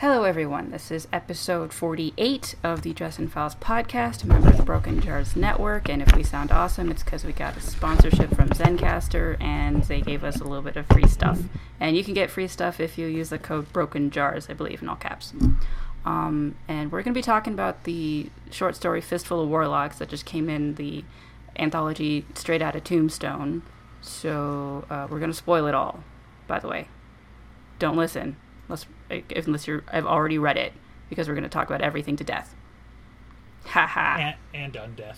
Hello, everyone. This is episode 48 of the Dresden Files podcast, a member of the Broken Jars Network. And if we sound awesome, it's because we got a sponsorship from Zencastr, and they gave us a little bit of free stuff. And you can get free stuff if you use the code Broken Jars, I believe, in all caps. And we're going to be talking about the short story Fistful of Warlocks that just came in the anthology Straight Outta Tombstone. So we're going to spoil it all, by the way. Don't listen. Unless I've already read it, because we're going to talk about everything to death. Ha. And undeath.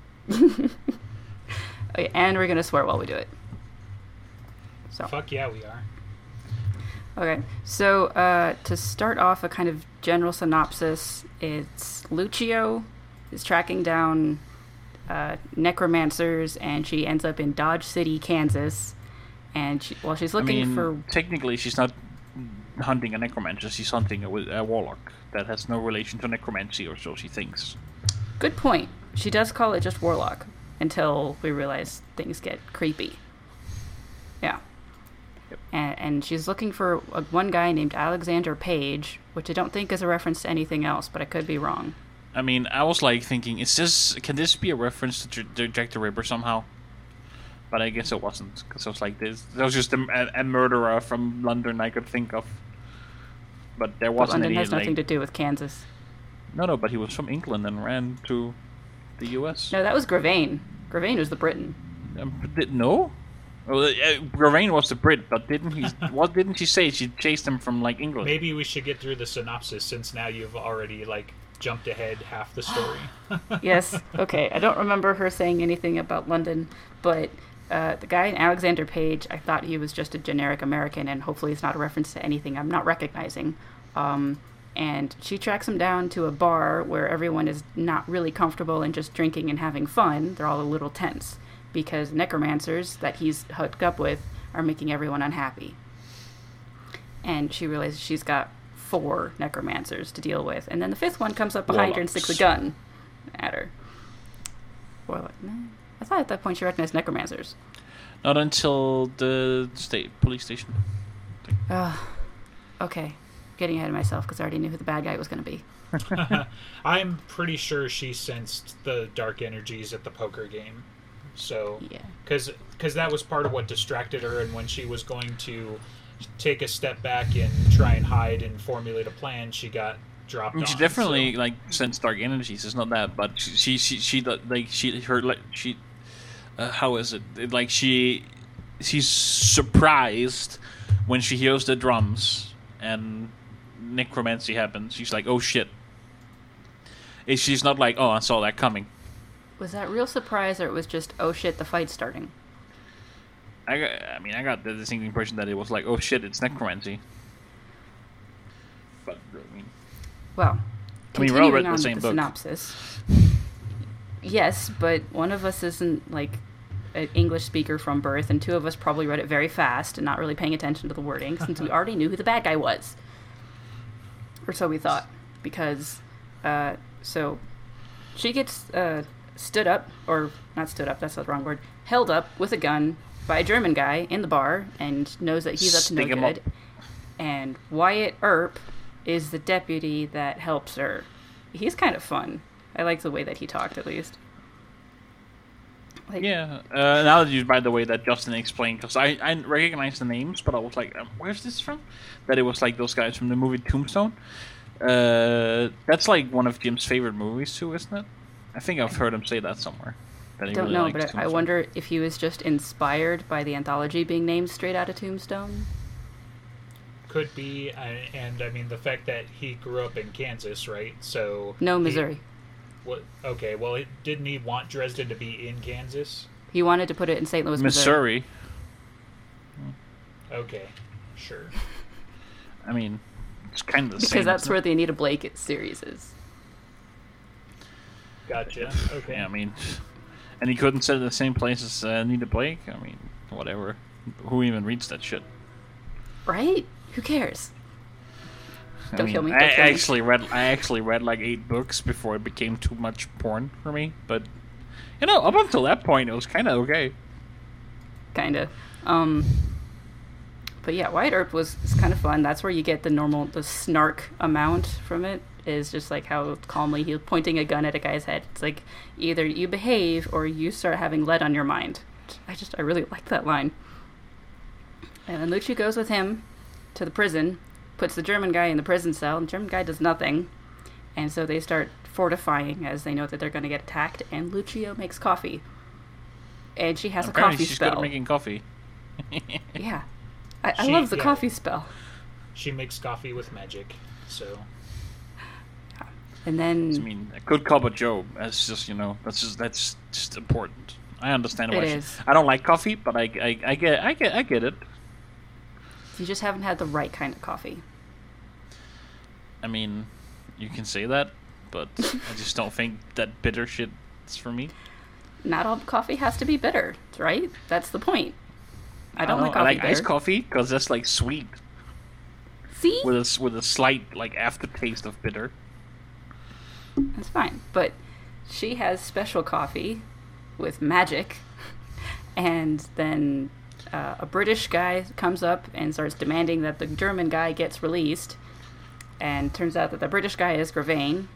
Okay, and we're going to swear while we do it. So. Fuck yeah, we are. Okay, so to start off a kind of general synopsis, it's Lucio is tracking down necromancers, and she ends up in Dodge City, Kansas. And she's looking for... Technically, she's not hunting a necromancer, she's hunting a warlock that has no relation to necromancy, or so she thinks. Good point. She does call it just warlock until we realize things get creepy. Yeah. Yep. And she's looking for one guy named Alexander Page, which I don't think is a reference to anything else, but I could be wrong. I mean, I was like thinking, can this be a reference to Jack the Ripper somehow? But I guess it wasn't, because I was like, there was just a murderer from London I could think of. But there wasn't London any. Has nothing to do with Kansas. No, but he was from England and ran to the U.S. No, that was Gravane. Gravane was the Briton. No? Well, Gravane was the Brit, but what didn't she say? She chased him from, like, England. Maybe we should get through the synopsis, since now you've already, jumped ahead half the story. Yes, okay. I don't remember her saying anything about London, but... the guy, Alexander Page, I thought he was just a generic American, and hopefully it's not a reference to anything I'm not recognizing. And she tracks him down to a bar where everyone is not really comfortable and just drinking and having fun. They're all a little tense, because necromancers that he's hooked up with are making everyone unhappy. And she realizes she's got 4 necromancers to deal with. And then the 5th one comes up behind her and sticks a gun at her. I thought at that point she recognized necromancers. Not until the police station. Okay. Getting ahead of myself because I already knew who the bad guy was going to be. I'm pretty sure she sensed the dark energies at the poker game. So, yeah. Because that was part of what distracted her, and when she was going to take a step back and try and hide and formulate a plan, she got dropped off. She definitely sensed dark energies. It's not that, but how is it? She's surprised when she hears the drums and necromancy happens. She's like, oh shit. She's not like, oh, I saw that coming. Was that real surprise, or it was just, oh shit, the fight's starting? I got the distinct impression that it was like, oh shit, it's necromancy. But well, we're all read the same book. Synopsis. Yes, but one of us isn't an English speaker from birth, and 2 of us probably read it very fast and not really paying attention to the wording, since we already knew who the bad guy was. Or so we thought. Because, so, she gets stood up, or not stood up, that's the wrong word, held up with a gun by a German guy in the bar, and knows that he's up to no good. And Wyatt Earp is the deputy that helps her. He's kind of fun. I like the way that he talked, at least. Yeah. Now that you, by the way, that Justin explained, because I recognize the names, but I was like, where's this from? That it was like those guys from the movie Tombstone. That's like one of Jim's favorite movies too, isn't it? I think I've heard him say that somewhere. That I don't know, but I wonder if he was just inspired by the anthology being named Straight Outta Tombstone. Could be, and I mean the fact that he grew up in Kansas, right? So no, Missouri. Okay, well, didn't he want Dresden to be in Kansas? He wanted to put it in St. Louis, Missouri. Okay, sure. I mean, it's kind of the same. Because that's where the Anita Blake series is. Gotcha. Okay. Yeah, I mean, and he couldn't set it in the same place as Anita Blake. I mean, whatever. Who even reads that shit? Right? Who cares? Don't kill me. I actually read like 8 books before it became too much porn for me. But up until that point, it was kind of okay. Kind of. But yeah, Wyatt Earp is kind of fun. That's where you get the snark amount from it. Is just like how calmly he's pointing a gun at a guy's head. It's like either you behave or you start having lead on your mind. I really like that line. And then Lucci goes with him to the prison, puts the German guy in the prison cell, and the German guy does nothing. And so they start fortifying as they know that they're going to get attacked, and Lucio makes coffee. And she has Apparently a coffee she's spell. good at making coffee. Yeah. I love the coffee spell. She makes coffee with magic, so... And then... I mean, a good cup of Joe, that's just, that's just important. I understand why it is. I don't like coffee, but I get it. You just haven't had the right kind of coffee. I mean, you can say that, but I just don't think that bitter shit is for me. Not all coffee has to be bitter, right? That's the point. I don't like coffee I like bitter. iced coffee because that's like sweet. See? With a slight like aftertaste of bitter. That's fine. But she has special coffee with magic, and then a British guy comes up and starts demanding that the German guy gets released, and turns out that the British guy is Gravane.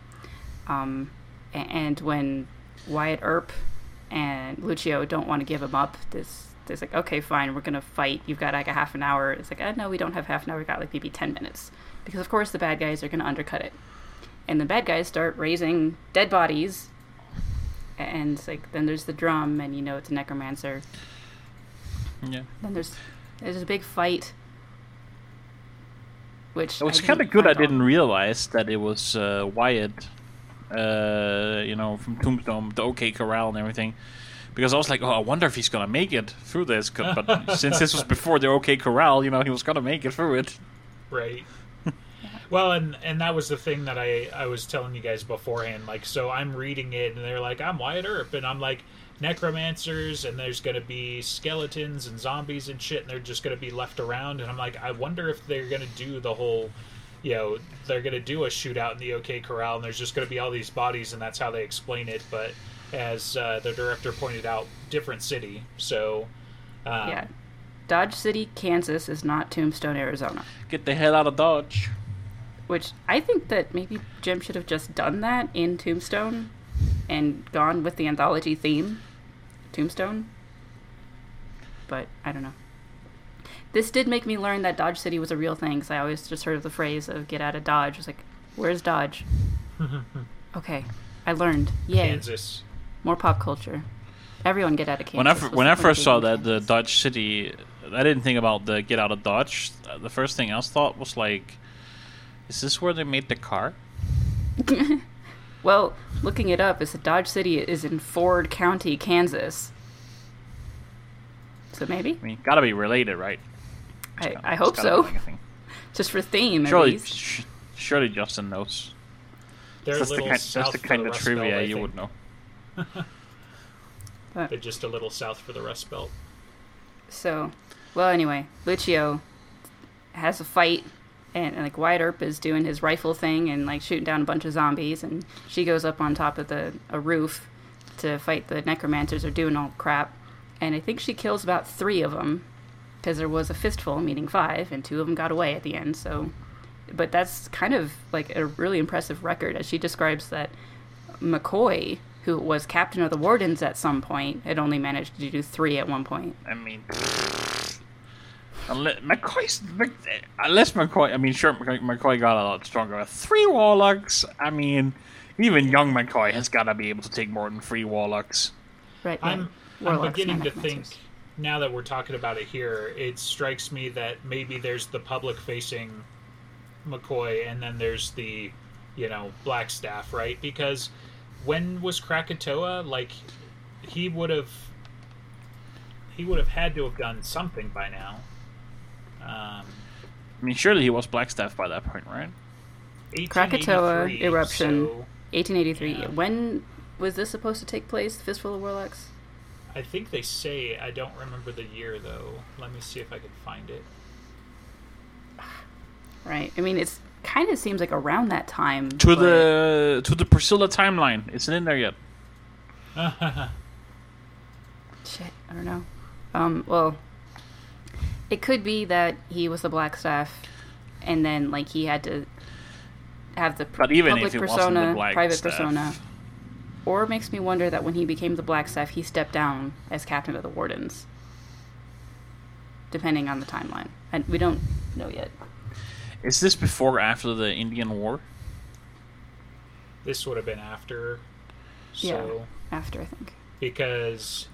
And when Wyatt Earp and Lucio don't want to give him up, there's like, okay, fine, we're gonna fight. You've got like a half an hour. It's like, no, we don't have half an hour. We got like maybe 10 minutes, because of course the bad guys are gonna undercut it, and the bad guys start raising dead bodies. And it's like, then there's the drum, and it's a necromancer. Yeah. Then there's a big fight, which it was kind of good. I didn't realize that it was Wyatt, from Tombstone, the OK Corral and everything, because I was like, oh, I wonder if he's gonna make it through this. But since this was before the OK Corral, he was gonna make it through it. Right. Well, and that was the thing that I was telling you guys beforehand. Like, so I'm reading it, and they're like, I'm Wyatt Earp, and I'm like, necromancers, and there's going to be skeletons and zombies and shit, and they're just going to be left around. And I'm like, I wonder if they're going to do the whole, they're going to do a shootout in the OK Corral, and there's just going to be all these bodies, and that's how they explain it. But as the director pointed out, different city. So, yeah. Dodge City, Kansas is not Tombstone, Arizona. Get the hell out of Dodge. Which I think that maybe Jim should have just done that in Tombstone and gone with the anthology theme, Tombstone. But I don't know. This did make me learn that Dodge City was a real thing, because I always just heard of the phrase of get out of Dodge. I was like, where's Dodge? Okay, I learned. Yay. Kansas. More pop culture. Everyone get out of Kansas. When I first saw that, the Dodge City, I didn't think about the get out of Dodge. The first thing I thought was like, is this where they made the car? Well, looking it up, is that Dodge City is in Ford County, Kansas. So maybe? I mean, gotta be related, right? I hope so. Just for theme, at least. Surely Justin knows. That's the kind of trivia you would know. They're just a little south for the Rust Belt. So, well, anyway, Lucio has a fight, and like Wyatt Earp is doing his rifle thing and like shooting down a bunch of zombies, and she goes up on top of a roof to fight the necromancers are doing all crap, and I think she kills about 3 of them, because there was a fistful, meaning 5, and 2 of them got away at the end. So, but that's kind of like a really impressive record, as she describes that McCoy, who was captain of the Wardens at some point, had only managed to do 3 at one point. I mean, unless McCoy, I mean, sure, McCoy got a lot stronger. 3 warlocks, I mean, even young McCoy has got to be able to take more than 3 warlocks. Right. I'm beginning to think, now that we're talking about it here, it strikes me that maybe there's the public-facing McCoy, and then there's the, Blackstaff, right? Because when was Krakatoa? Like, he would have had to have done something by now. I mean, surely he was Blackstaff by that point, right? Krakatoa eruption, so, 1883. Yeah. When was this supposed to take place, the Fistful of Warlocks? I think they say, I don't remember the year, though. Let me see if I can find it. Right. I mean, it's kind of seems like around that time. To the Priscilla timeline. Isn't in there yet. Shit, I don't know. Well, It could be that he was the Black Staff, and then like he had to have the But even public if it wasn't the persona, Black private Staff. persona. Or it makes me wonder that when he became the Black Staff, he stepped down as captain of the Wardens. Depending on the timeline. And we don't know yet. Is this before or after the Indian War? This would have been after. So, Yeah, after, I think. Because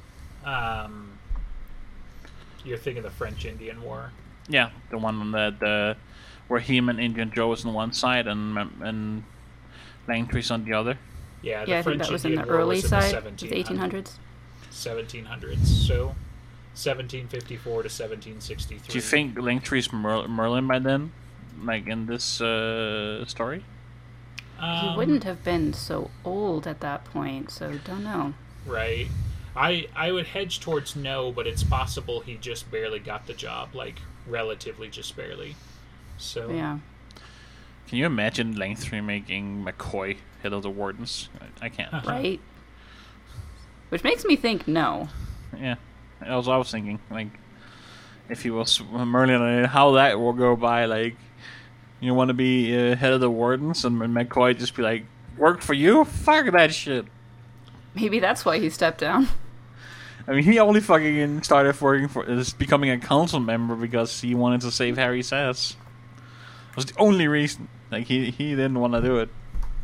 you're thinking the French-Indian War. Yeah, the one that where him and Indian Joe was on one side and Langtry's on the other. Yeah, Yeah, I think that was in the early side of the 1800s. 1700s. So, 1754 to 1763. Do you think Langtry's Merlin by then? Like in this story? He wouldn't have been so old at that point, so don't know. Right. I would hedge towards no, but it's possible he just barely got the job, like relatively just barely. So Yeah. Can you imagine Langtry making McCoy head of the Wardens? I can't. Right? Which makes me think no. Yeah, I was thinking, like, if he was Merlin, how that will go by. Like, you want to be head of the Wardens, and McCoy just be like, "Work for you? Fuck that shit." Maybe that's why he stepped down. I mean, he only fucking started becoming a council member because he wanted to save Harry's ass. That was the only reason. Like, he didn't want to do it.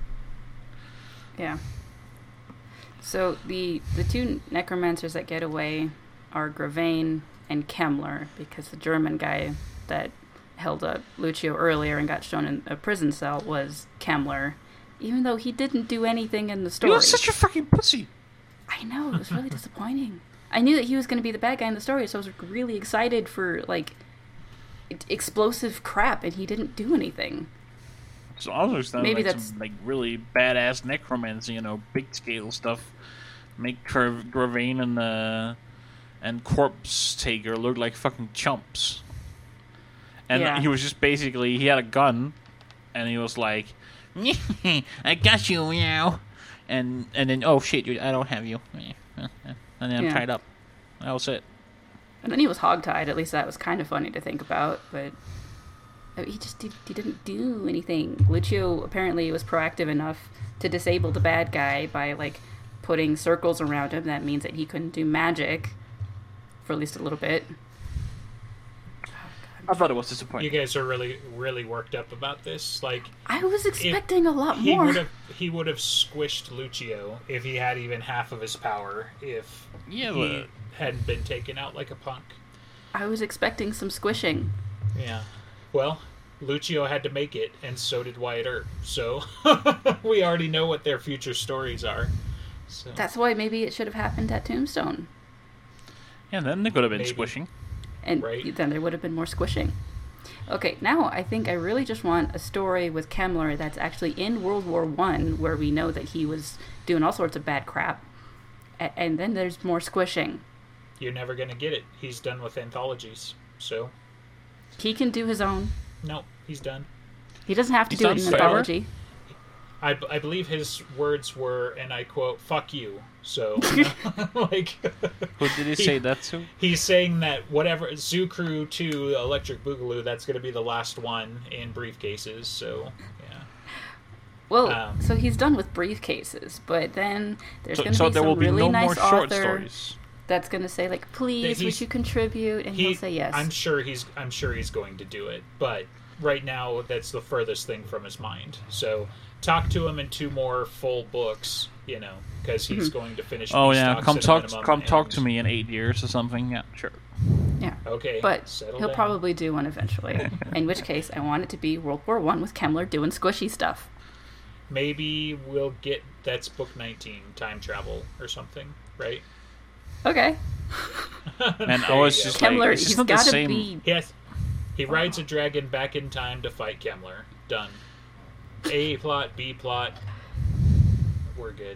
Yeah. So the two necromancers that get away are Gravane and Kemmler, because the German guy that held up Lucio earlier and got shown in a prison cell was Kemmler, even though he didn't do anything in the He story. was such a fucking pussy. I know, it was really disappointing. I knew that he was going to be the bad guy in the story, so I was really excited for, like, explosive crap, and he didn't do anything. So I was Maybe like that's- some like really badass necromancy, big scale stuff. Make Gravane and Corpse Taker look like fucking chumps. And Yeah. he was just basically, he had a gun, and he was like, "I got you, meow," and then, "Oh shit, dude, I don't have you," and then I'm Yeah. tied up. That was it. And then he was hogtied. At least that was kind of funny to think about, but he didn't do anything. Lucio apparently was proactive enough to disable the bad guy by, like, putting circles around him. That means that he couldn't do magic for at least a little bit. I thought it was you disappointing. guys are really, really worked up about this. Like, I was expecting a lot he more. he would have squished Lucio if he had even half of his power. If Yeah, he hadn't been taken out like a punk. I was expecting some squishing. Yeah. Well, Lucio had to make it, and so did Wyatt Earp. So we already know what their future stories are. So That's why maybe it should have happened at Tombstone. Yeah, then they could have been Maybe. squishing. And Right. then there would have been more squishing. Okay, now I think I really just want a story with Kemmler that's actually in World War I, where we know that he was doing all sorts of bad crap. And then there's more squishing. you're never going to get it. He's done with anthologies. So, He can do his own. no, he's done. He doesn't have to He's do done it in forever? anthology. I believe his words were, and I quote, "fuck you." So, like, Who did he say that to? he's saying that whatever Zoo Crew 2 Electric Boogaloo, that's going to be the last one in briefcases. So, yeah. Well, so he's done with briefcases, but then there's going to So be there some will be really no nice more short author stories. that's going to say, like, please, would he's- you contribute? And he'll say yes. I'm sure he's going to do it, but right now that's the furthest thing from his mind. So talk to him in 2 more full books, because he's going to finish. Oh Peace yeah, Talks come at a talk, minimum, come talk and- to me in 8 years or something. Yeah, sure. Yeah. Okay, But settle he'll down. probably do one eventually. In which case, I want it to be World War I with Kemmler doing squishy stuff. Maybe we'll get that's book 19, time travel or something, right? Okay. And There I was you just go. like, Kemmler, it's just he's not the got to same. be... Yes, he rides a dragon back in time to fight Kemmler. Done. A plot, B plot. We're good.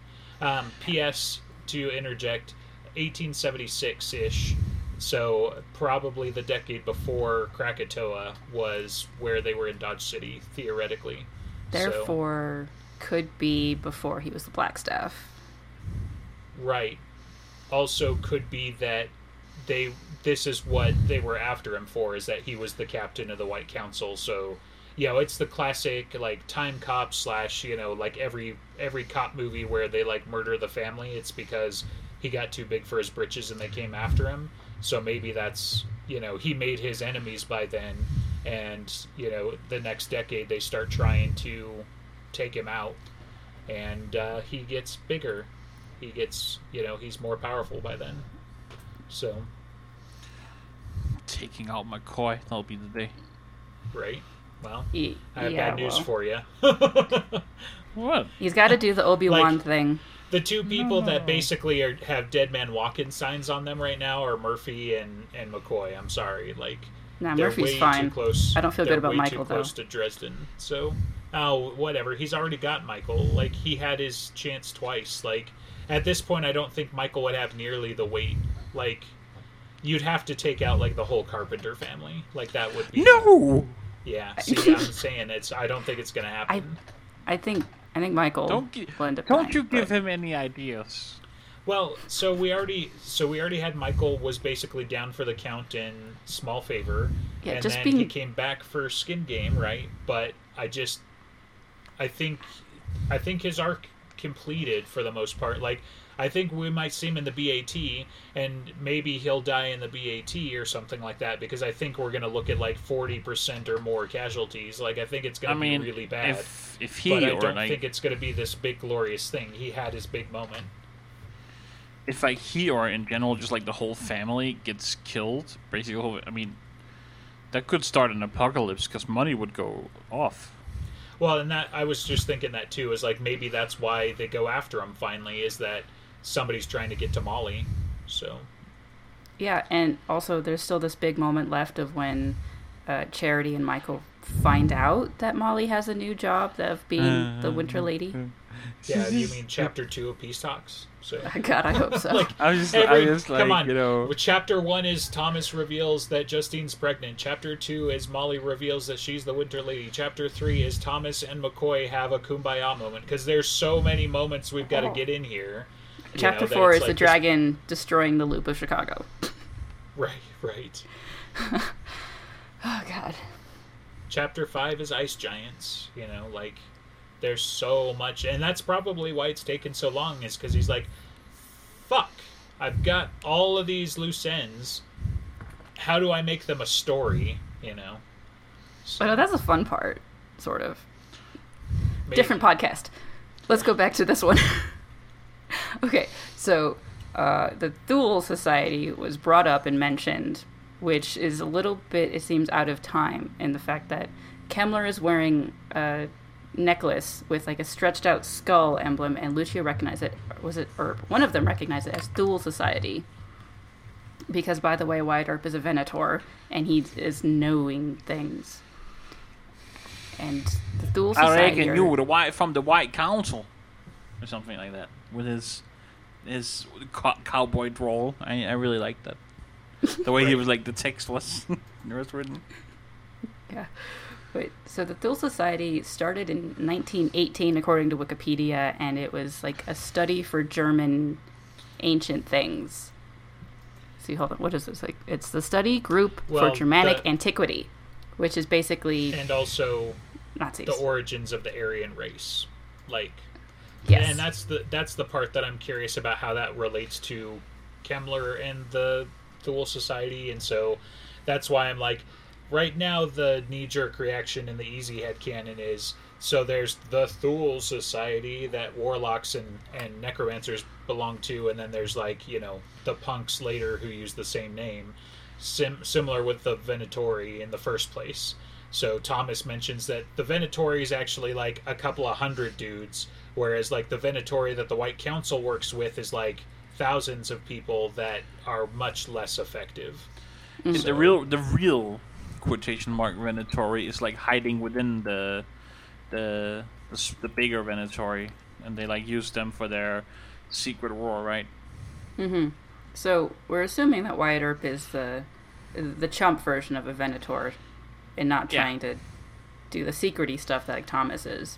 P.S. to interject, 1876-ish. So probably the decade before Krakatoa was where they were in Dodge City, theoretically. Therefore, could be before he was the Black Staff. Right. Also could be that this is what they were after him for, is that he was the captain of the White Council. So, it's the classic like time cop slash, like every cop movie where they like murder the family. It's because he got too big for his britches and they came after him. So maybe that's, he made his enemies by then, and the next decade they start trying to take him out, and he gets bigger. He gets, he's more powerful by then. So taking out McCoy, that'll be the day. Right. Well, I have bad news for you. What? He's got to do the Obi-Wan thing. The two people that basically have Dead Man Walking signs on them right now are Murphy and McCoy. I'm sorry, Nah, they're Murphy's way fine. Too close. I don't feel good about Michael, too close to Dresden. So, whatever. He's already got Michael. He had his chance twice. At this point, I don't think Michael would have nearly the weight. You'd have to take out the whole Carpenter family. That would be no. Yeah. See, I'm saying I don't think it's gonna happen. I think Michael will end up dying, give him any ideas. Well, so we already had Michael was basically down for the count in Small Favor, and then he came back for Skin Game, right? But I think his arc completed for the most part. I think we might see him in the BAT, and maybe he'll die in the BAT or something like that, because I think we're going to look at 40% or more casualties. I think it's going to be really bad. But I don't think it's going to be this big glorious thing. He had his big moment. If he or in general just the whole family gets killed, basically, that could start an apocalypse because money would go off. Well, and that I was just thinking that too, is maybe that's why they go after him finally, is that somebody's trying to get to Molly. So yeah, and also there's still this big moment left of when Charity and Michael find out that Molly has a new job of being the Winter Lady. Yeah, you mean Chapter 2 of Peace Talks? So God, I hope so. Come on. Chapter 1 is Thomas reveals that Justine's pregnant. Chapter 2 is Molly reveals that she's the Winter Lady. Chapter 3 is Thomas and McCoy have a kumbaya moment, because there's so many moments we've got to get in here. Chapter 4 is the dragon destroying the loop of Chicago. Right. Oh, God. Chapter 5 is Ice Giants. There's so much, and that's probably why it's taken so long, is because he's fuck, I've got all of these loose ends. How do I make them a story, So, But that's the fun part, sort of. maybe. Different podcast. Let's go back to this one. Okay, so the Thule Society was brought up and mentioned, which is a little bit, it seems, out of time in the fact that Kemmler is wearing a necklace with a stretched out skull emblem, and Lucio recognized it. Was it Earp? One of them recognized it as Thule Society. Because, by the way, Wyatt Earp is a Venator, and he is knowing things. And the Thule Society... I reckon you were from the White Council, or something like that, with his cowboy drawl. I really liked that. The way he was the text was written. Yeah. Wait, so the Thule Society started in 1918, according to Wikipedia, and it was a study for German ancient things. See, hold on, what is this? It's the study group for Germanic antiquity, which is basically... And also Nazis. The origins of the Aryan race. Yes. And that's the part that I'm curious about, how that relates to Kemmler and the Thule Society, and so that's why I'm right now the knee-jerk reaction in the easy headcanon is, so there's the Thule Society that warlocks and necromancers belong to, and then there's the punks later who use the same name, similar with the Venatori in the first place. So Thomas mentions that the Venatori is actually a couple of hundred dudes, whereas the Venatori that the White Council works with is thousands of people that are much less effective. Mm-hmm. So, the real quotation mark Venatori is hiding within the bigger Venatori, and they use them for their secret war, right? Mm-hmm. So we're assuming that Wyatt Earp is the chump version of a Venator, and not trying to do the secrety stuff that Thomas is.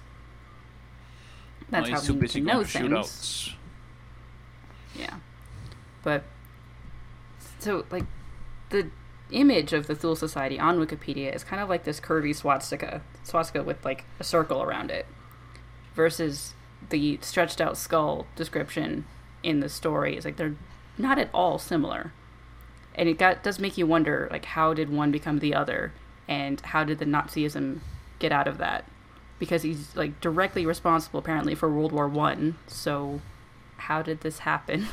That's how we need to know things. Shootouts. Yeah, but So, like, the image of the Thule Society on Wikipedia is kind of like this curvy swastika with, like, a circle around it, versus the stretched out skull description in the story. Is like, they're not at all similar. And it does make you wonder, like, how did one become the other? And how did the Nazism get out of that? Because he's, like, directly responsible, apparently, for World War I. So, how did this happen?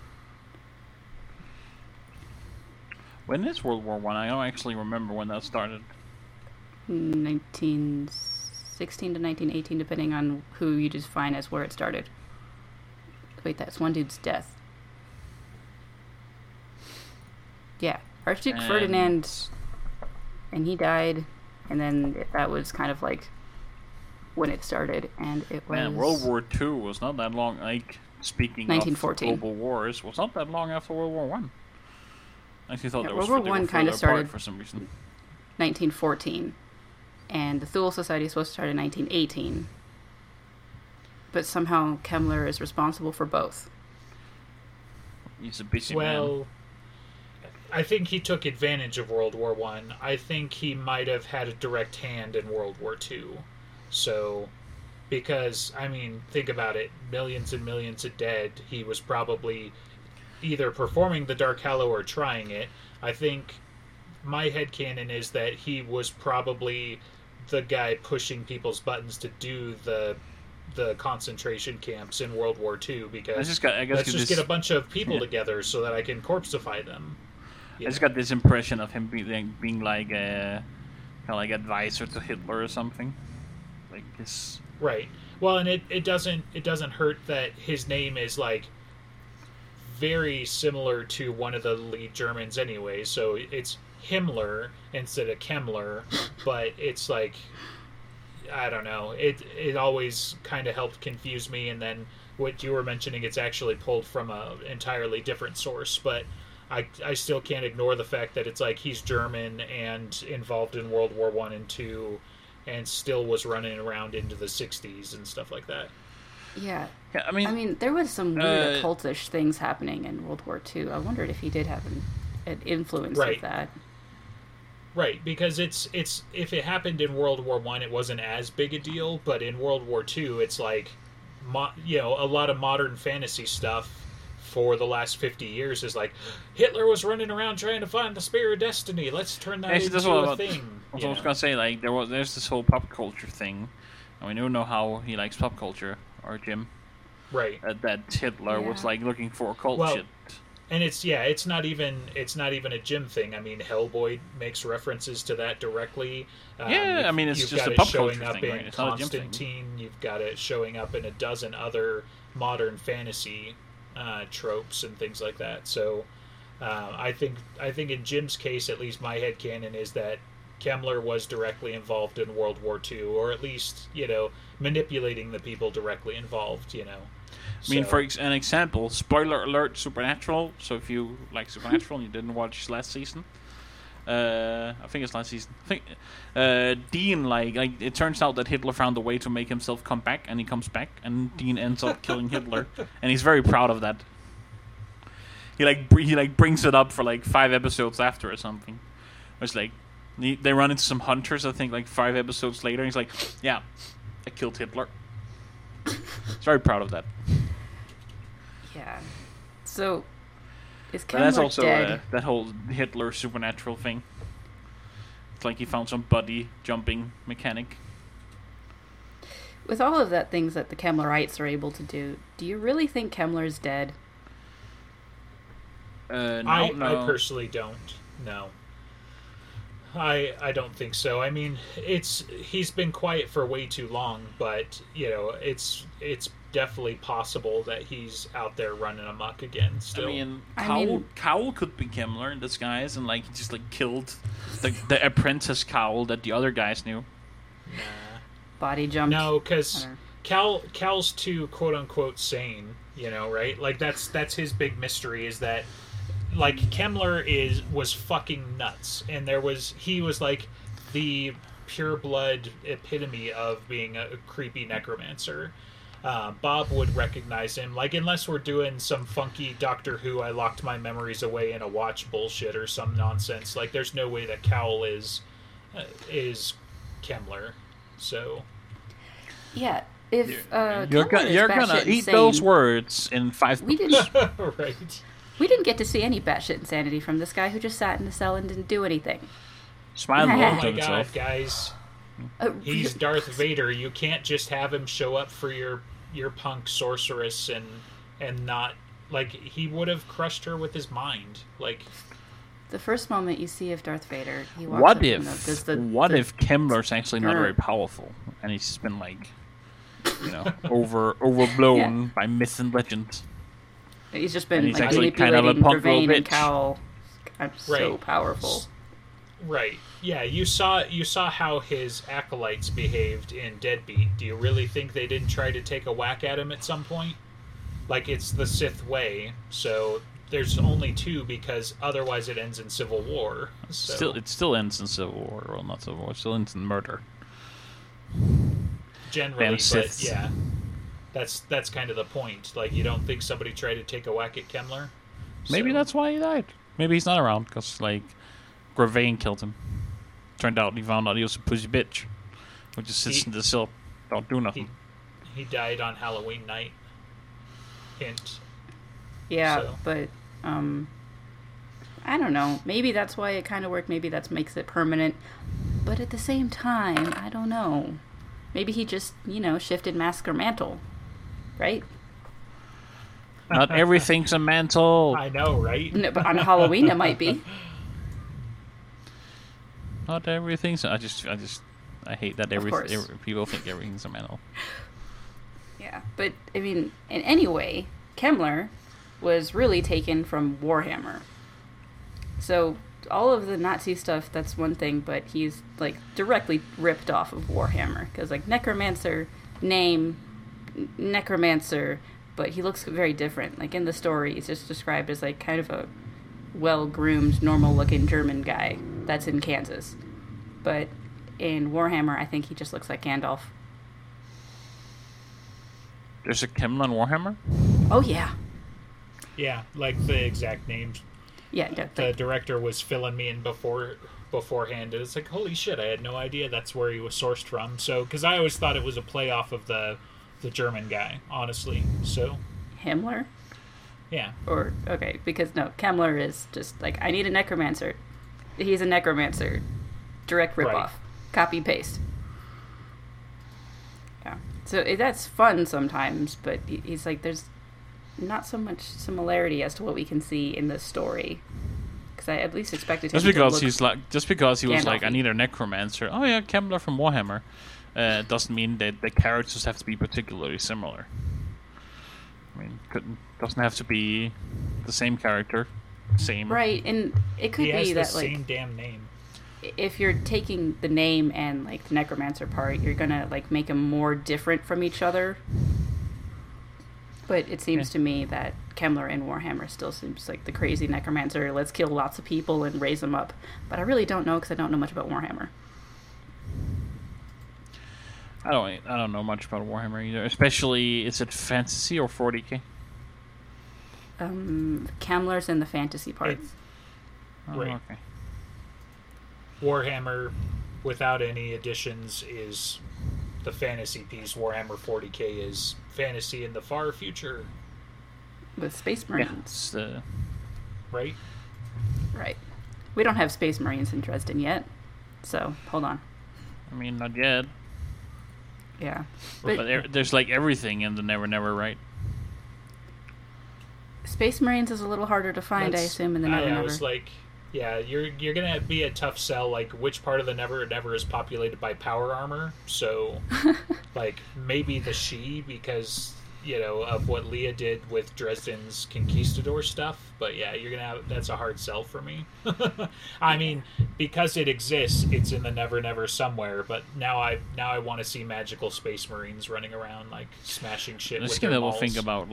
When is World War One? I don't actually remember when that started. 1916 to 1918, depending on who you define as where it started. Wait, that's one dude's death. Yeah, Archduke Ferdinand, and he died, and then that was kind of like when it started, and it was... Man, World War II was not that long, like, speaking 1914. of global wars, was not that long after World War One. I actually thought World War One kind of started for some reason. 1914, and the Thule Society is supposed to start in 1918, but somehow Kemmler is responsible for both. He's a busy man. Well, I think he took advantage of World War One. I think he might have had a direct hand in World War Two. So, because, I mean, think about it, millions and millions of dead, he was probably either performing the Dark Hallow or trying it. I think my headcanon is that he was probably the guy pushing people's buttons to do the concentration camps in World War II, because let's just get a bunch of people together so that I can corpseify them. I just got this impression of him being like a kind of like advisor to Hitler or something. Like this. Right. Well, and it doesn't hurt that his name is like very similar to one of the lead Germans anyway, so it's Himmler instead of Kemmler, but it's like, I don't know, it always kind of helped confuse me. And then what you were mentioning, it's actually pulled from a entirely different source, but I still can't ignore the fact that it's like he's German and involved in World War I and II, and still was running around into the 60s and stuff like that. Yeah. I mean, there was some weird occultish things happening in World War II. I wondered if he did have an influence with that. Right, because it's if it happened in World War I, it wasn't as big a deal, but in World War II, it's like, a lot of modern fantasy stuff for the last 50 years is like, Hitler was running around trying to find the Spear of Destiny. Let's turn that into a thing. I was going to say, like, there's this whole pop culture thing, and we don't know how he likes pop culture, or Jim. Right. That Hitler was, like, looking for occult shit. And it's not even a Jim thing. I mean, Hellboy makes references to that directly. I mean, it's just a pop culture thing, right? It's not a Jim thing. Constantine, you've got it showing up in a dozen other modern fantasy tropes and things like that. So I think in Jim's case, at least my headcanon is that Kemmler was directly involved in World War II, or at least, manipulating the people directly involved, I mean, for an example, spoiler alert, Supernatural. So if you like Supernatural and you didn't watch last season, I think it's last season. I think Dean, like it turns out that Hitler found a way to make himself come back, and he comes back, and Dean ends up killing Hitler, and he's very proud of that. He brings it up for like 5 episodes after or something. It's like they run into some hunters, I think, like 5 episodes later, and he's like, "Yeah, I killed Hitler." He's very proud of that. Yeah. So, is Kemmler that's also dead? That whole Hitler supernatural thing. It's like he found some buddy jumping mechanic. With all of that things that the Kemmlerites are able to do you really think Kemmler's dead? No. I personally don't. No. I don't think so. I mean, he's been quiet for way too long, but it's definitely possible that he's out there running amok again still. I mean, Cowell could be Kemmler in disguise, and like he just like killed the apprentice Cowell that the other guys knew. Nah. Body jumped. No, because Cowell's too quote unquote sane, right? Like that's his big mystery, is that like Kemmler was fucking nuts, and he was like the pure blood epitome of being a creepy necromancer. Bob would recognize him. Like, unless we're doing some funky Doctor Who, I locked my memories away in a watch bullshit or some nonsense. Like, there's no way that Cowell is Kemmler. So Yeah, if you're gonna eat those words in 5 minutes. Right. We didn't get to see any batshit insanity from this guy who just sat in the cell and didn't do anything. Smile Oh to my himself. god, guys. He's Darth Vader. You can't just have him show up for your punk sorceress and not, like, he would have crushed her with his mind. Like, The first moment you see of Darth Vader, he walks What up if and what if Kemmler's actually not Grr. very powerful and he's just been like, overblown by myth and legend? he's just and been he's like actually kind of a manipulating punk little Vervain and bitch. Cowell. I'm so Right. powerful. right. Yeah, you saw how his acolytes behaved in Deadbeat. Do you really think they didn't try to take a whack at him at some point? Like, it's the Sith way, so there's only two because otherwise it ends in civil war. So. It still ends in civil war. Well, not civil war. It still ends in murder. Generally, Damn but Siths. yeah, that's kind of the point. Like, you don't think somebody tried to take a whack at Kemmler? Maybe So- that's why he died. Maybe he's not around because like Gravain killed him. Turned out he found out he was a pussy bitch, who just sits in the cell, don't do nothing. he died on Halloween night. Hint. Yeah, So. but I don't know. Maybe that's why it kind of worked. Maybe that makes it permanent. But at the same time, I don't know. Maybe he just, shifted mask or mantle, right? Not everything's a mantle. I know, right? No, but on Halloween it might be. Not everything's. I hate that course. people think everything's a mantle. Yeah, but I mean, in any way, Kemmler was really taken from Warhammer. So all of the Nazi stuff, that's one thing, but he's like directly ripped off of Warhammer because like Necromancer, name, Necromancer, but he looks very different. Like in the story, he's just described as like kind of a well-groomed, normal-looking German guy that's in Kansas. But in Warhammer, I think he just looks like Gandalf. There's a Kemmler in Warhammer. Oh yeah, Yeah, like the exact names. yeah. The director was filling me in beforehand. It's like, holy shit, I had no idea that's where he was sourced from. So, because I always thought it was a play off of the German guy, honestly. So, Himmler. yeah. Or, okay, because no, Kemmler is just like, I need a necromancer. He's a necromancer. Direct ripoff. Right. Copy paste. Yeah. So that's fun sometimes, but he's like, there's not so much similarity as to what we can see in the story. Because I at least expected him Just because to look he was like, I Gandalf-y. need a necromancer. Oh yeah, Kemmler from Warhammer. Doesn't mean that the characters have to be particularly similar. I mean, doesn't have to be the same character, same. Right, and it could He has be the that, like, same damn name. if you're taking the name and like the necromancer part, you're gonna like make them more different from each other. But it seems to me that Kemmler in Warhammer still seems like the crazy necromancer. Let's kill lots of people and raise them up. But I really don't know because I don't know much about Warhammer. I don't know much about Warhammer either. Especially, is it fantasy or 40k? Kemmler's in the fantasy part. It's Oh, Right. okay. Warhammer, without any additions, is the fantasy piece. Warhammer 40k is fantasy in the far future, With Space Yeah, Marines. it's the right? Right. We don't have Space Marines in Dresden yet. So, hold on. I mean, not yet. Yeah. But But there's like everything in the Never Never, right? Space Marines is a little harder to find, I assume, in the Never I Never. was like, yeah, you're gonna be a tough sell. Like, which part of the Never Never is populated by power armor? So, like, maybe the She, because of what Leah did with Dresden's Conquistador stuff. But yeah, you're gonna have that's a hard sell for me. I mean, because it exists, it's in the Never Never somewhere. But now I want to see magical Space Marines running around like smashing shit. Let's with get a their little balls. think about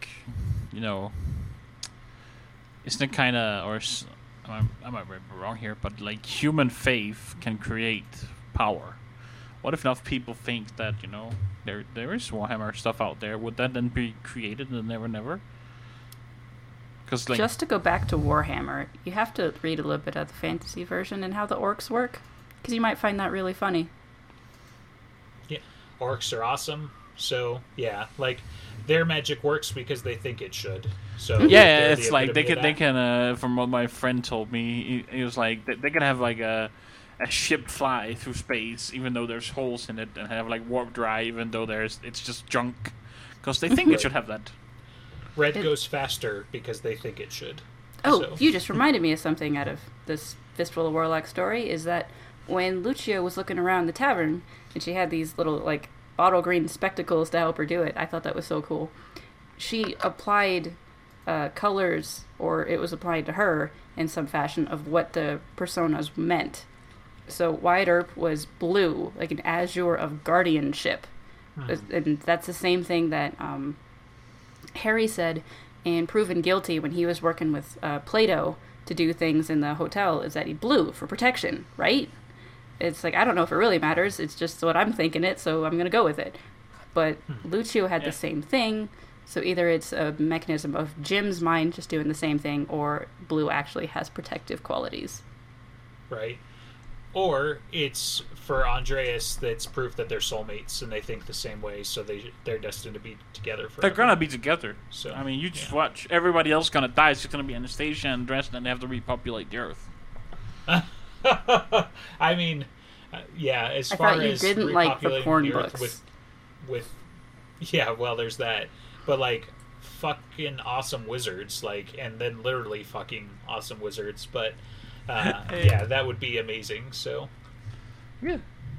isn't it kind of, or I might be wrong here, but like human faith can create power. what if enough people think that, you know, there is Warhammer stuff out there? Would that then be created in Never Never? Because like, just to go back to Warhammer, you have to read a little bit of the fantasy version and how the orcs work, because you might find that really funny. Yeah, orcs are awesome. So yeah, like their magic works because they think it should. So yeah, it's like they can. From what my friend told me, he was like they can have like a ship fly through space even though there's holes in it, and have like warp drive even though it's just junk, because they think it should have that. Red goes faster because they think it should. Oh, so. You just reminded me of something out of this Fistful of Warlock story, is that when Lucio was looking around the tavern, and she had these little, like, bottle green spectacles to help her do it, I thought that was so cool. She applied colors, or it was applied to her in some fashion, of what the personas meant. So Wyatt Earp was blue, like an azure of guardianship. And that's the same thing that Harry said in Proven Guilty when he was working with Plato to do things in the hotel, is that he blue for protection, right? It's like, I don't know if it really matters, it's just what I'm thinking it, so I'm going to go with it. But Lucio had the same thing, so either it's a mechanism of Jim's mind just doing the same thing, or blue actually has protective qualities. Right. Or it's for Andreas that's proof that they're soulmates and they think the same way, so they're destined to be together forever. They're gonna be together. So I mean, you just watch. Everybody else gonna die. It's gonna be Anastasia and Andreas, and they have to repopulate the Earth. I mean, yeah. As I far thought you as didn't like the repopulating porn the Earth books. with yeah, well, there's that. But like, fucking awesome wizards, like, and then literally fucking awesome wizards. But yeah, that would be amazing. So yeah.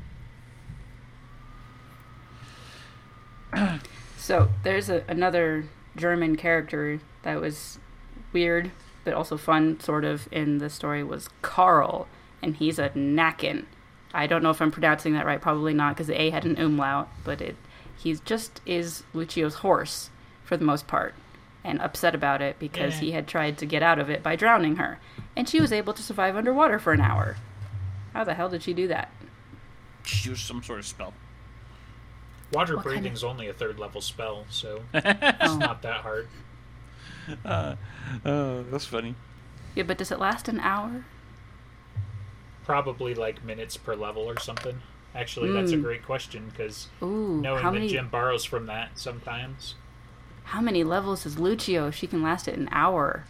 So there's another German character that was weird but also fun, sort of, in the story, was Carl, and he's a Nacken. I don't know if I'm pronouncing that right, probably not, because the A had an umlaut, but he just is Lucio's horse for the most part, and upset about it because he had tried to get out of it by drowning her, and she was able to survive underwater for an hour. How the hell did she do that? She used some sort of spell. Water breathing's only a 3rd level spell, so it's not that hard. That's funny. Yeah, but does it last an hour? Probably like minutes per level or something. Actually, that's a great question, because knowing that Jim borrows from that sometimes. How many levels is Lucio if she can last it an hour?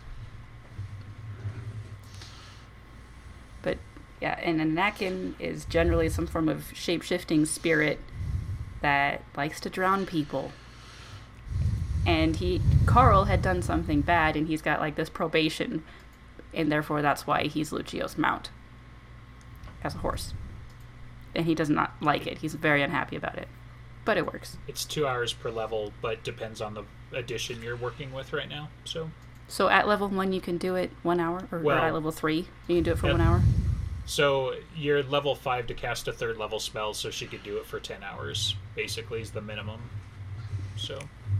But yeah, and a Nacken is generally some form of shape-shifting spirit that likes to drown people. And Carl had done something bad, and he's got like this probation, and therefore that's why he's Lucio's mount as a horse. And he does not like it. He's very unhappy about it. But it works. It's 2 hours per level, but depends on the edition you're working with right now. So at level 1 you can do it 1 hour, or at level 3 you can do it for 1 hour? So you're level 5 to cast a 3rd level spell, so she could do it for 10 hours, basically, is the minimum. So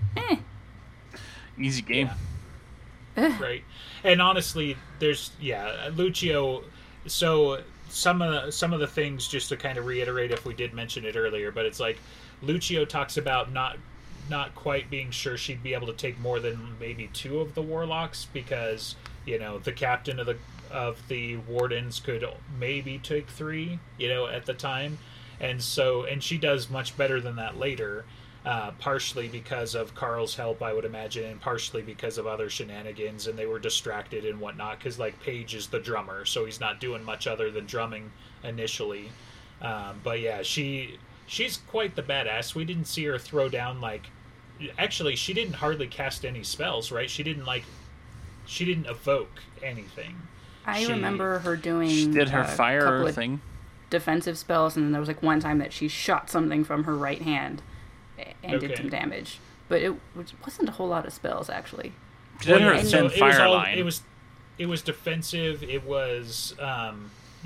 easy game. Yeah. Right. And honestly, there's Lucio. So some of the things, just to kind of reiterate, if we did mention it earlier, but it's like Lucio talks about not quite being sure she'd be able to take more than maybe 2 of the warlocks, because the captain of the wardens could maybe take 3 at the time, and she does much better than that later. Partially because of Carl's help, I would imagine, and partially because of other shenanigans, and they were distracted and whatnot, because like Paige is the drummer, so he's not doing much other than drumming initially. But yeah, she's quite the badass. We didn't see her throw down actually, she didn't hardly cast any spells, right? She didn't evoke anything. I remember her doing she did her fire thing, defensive spells, and then there was one time that she shot something from her right hand and did some damage, but it wasn't a whole lot of spells actually. She did her thin fire line. It was defensive. It was her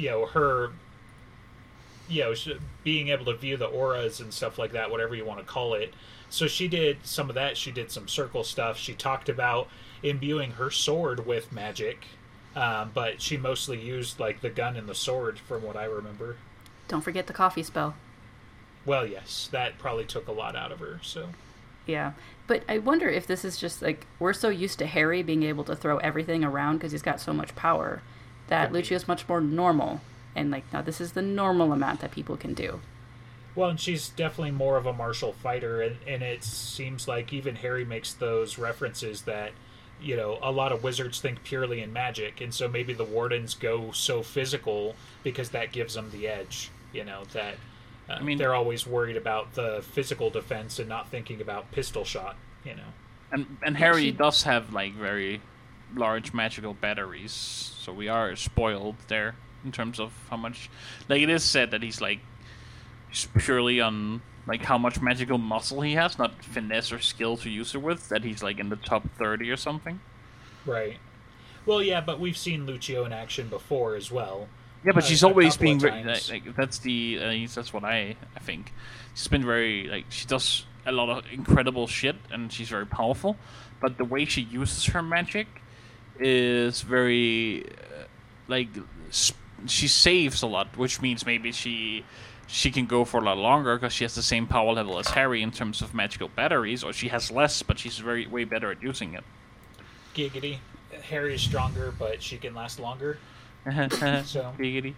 being able to view the auras and stuff like that, whatever you want to call it. So she did some of that. She did some circle stuff. She talked about imbuing her sword with magic, but she mostly used the gun and the sword, from what I remember. Don't forget the coffee spell. Well, yes, that probably took a lot out of her. So Yeah. But I wonder if this is just like we're so used to Harry being able to throw everything around because he's got so much power that Lucio's much more normal. And like, now this is the normal amount that people can do. well, and she's definitely more of a martial fighter, and it seems like even Harry makes those references that, you know, a lot of wizards think purely in magic, and so maybe the wardens go so physical because that gives them the edge, you know, that I mean, they're always worried about the physical defense and not thinking about pistol shot, you know. and Harry does have like very large magical batteries, so we are spoiled there in terms of how much. Like it is said that he's like purely on like how much magical muscle he has, not finesse or skill to use it with. That he's like in the top 30 or something. Right. Well, yeah, but we've seen Lucio in action before as well. Yeah, but she's A always couple of being times. like that's the that's what I think. She's been very like she does a lot of incredible shit and she's very powerful, but the way she uses her magic is very like she saves a lot, which means maybe she can go for a lot longer because she has the same power level as Harry in terms of magical batteries, or she has less, but she's way better at using it. Giggity. Harry is stronger, but she can last longer. So. Giggity.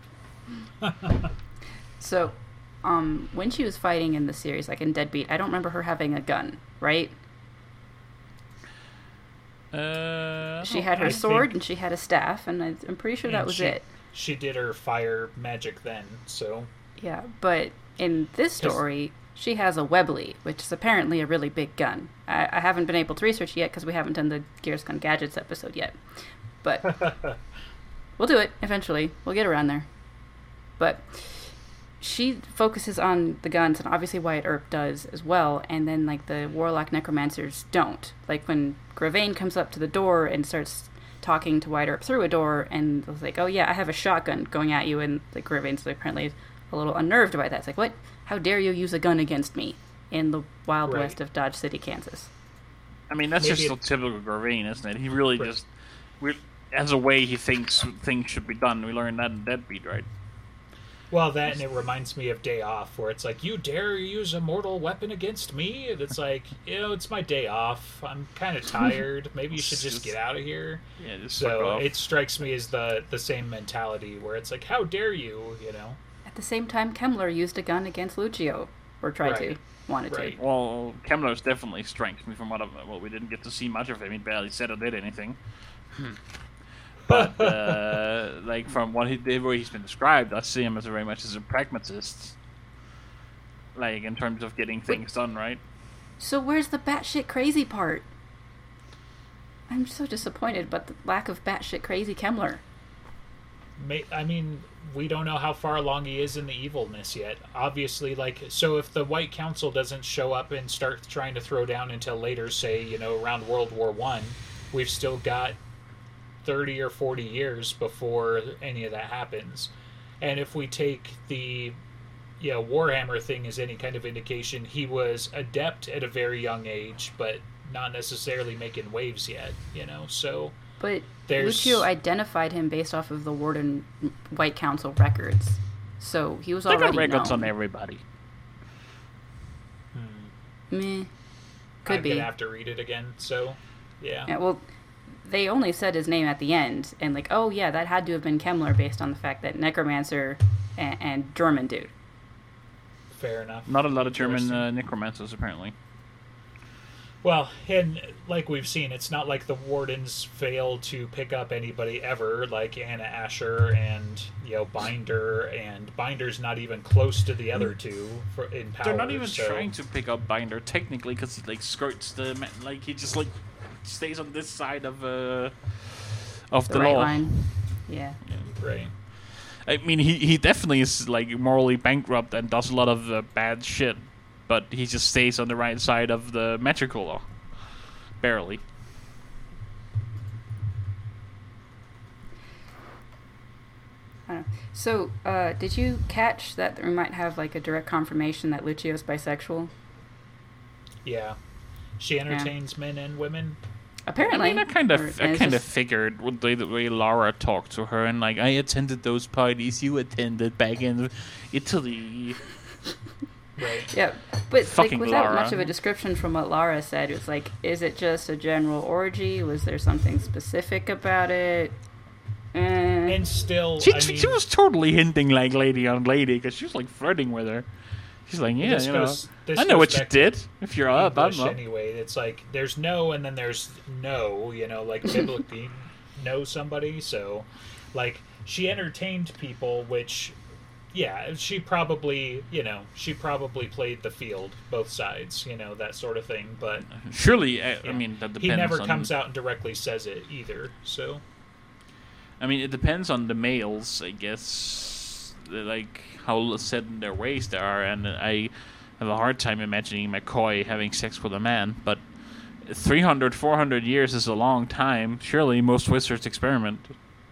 So, when she was fighting in the series, like in Deadbeat, I don't remember her having a gun, right? She had her I sword think- and she had a staff, and I'm pretty sure that And was she- it. She did her fire magic then, so Yeah, but in this story, she has a Webley, which is apparently a really big gun. I haven't been able to research it yet because we haven't done the Gears Gun Gadgets episode yet. But we'll do it eventually. We'll get around there. But she focuses on the guns, and obviously Wyatt Earp does as well, and then like the Warlock Necromancers don't. Like when Gravane comes up to the door and starts talking to Wyatt Earp through a door, and it's like, oh yeah, I have a shotgun going at you, and like Gravane's apparently a little unnerved by that. It's like, what? How dare you use a gun against me in the wild Right. west of Dodge City, Kansas? I mean, that's Maybe just so typical Gravane, isn't it? He really Right. just as a way he thinks things should be done. We learned that in Deadbeat, right? well, that and it reminds me of Day Off, where it's like, you dare use a mortal weapon against me? And it's like, you know, it's my day off. I'm kind of tired. Maybe you should just get out of here. Yeah, just fuck So off. it strikes me as the same mentality, where it's like, how dare you, you know? At the same time, Kemmler used a gun against Lucio, or tried Right. to, wanted Right. to. Well, Kemmler's definitely strength. From what we didn't get to see much of him. He barely said or did anything. But like from what he did, where he's been described, I see him as very much as a pragmatist. Like in terms of getting things done, right? So where's the batshit crazy part? I'm so disappointed about the lack of batshit crazy Kemmler. I mean, we don't know how far along he is in the evilness yet. Obviously, like, so if the White Council doesn't show up and start trying to throw down until later, say, you know, around World War I, we've still got 30 or 40 years before any of that happens. And if we take the, you know, Warhammer thing as any kind of indication, he was adept at a very young age, but not necessarily making waves yet, you know, so... But There's- Lucio identified him based off of the Warden White Council records. So he was They got already records known. on everybody. Meh. Could I'm be. gonna have to read it again, so... Yeah. Yeah, well, they only said his name at the end, and like, oh yeah, that had to have been Kemmler based on the fact that Necromancer and German dude. Fair enough. Not a lot of German Interesting. necromancers, apparently. Well, and like we've seen, it's not like the Wardens fail to pick up anybody ever, like Anna Asher and, you know, Binder, and Binder's not even close to the other two in power. They're not even so- trying to pick up Binder technically because he like skirts the like he just like stays on this side of the The right law. line. Yeah. Right. I mean, he definitely is like morally bankrupt and does a lot of bad shit, but he just stays on the right side of the magical law, barely. I don't know. So, did you catch that we might have like a direct confirmation that Lucio's bisexual? Yeah. She entertains men and women. Apparently. I mean, I kind Or- of and it's figured just- with the way Laura talked to her, and like I attended those parties you attended back in Italy. Right. Yeah, but Fucking without Lara. much of a description from what Lara said, it was like, is it just a general orgy? Was there something specific about it? And still, She was totally hinting like lady on lady because she was like flirting with her. She's like, yeah, this goes what you back did. If you're up, I'm English up. anyway. It's like there's no, and then there's no. Like biblically, know somebody. So, like, she entertained people, which, yeah, she probably played the field, both sides, that sort of thing. But surely, I mean, that depends. He never on, comes out and directly says it either. So, I mean, it depends on the males, I guess, like how set in their ways they are, and I have a hard time imagining McCoy having sex with a man, but 300, 400 years is a long time. Surely most wizards experiment.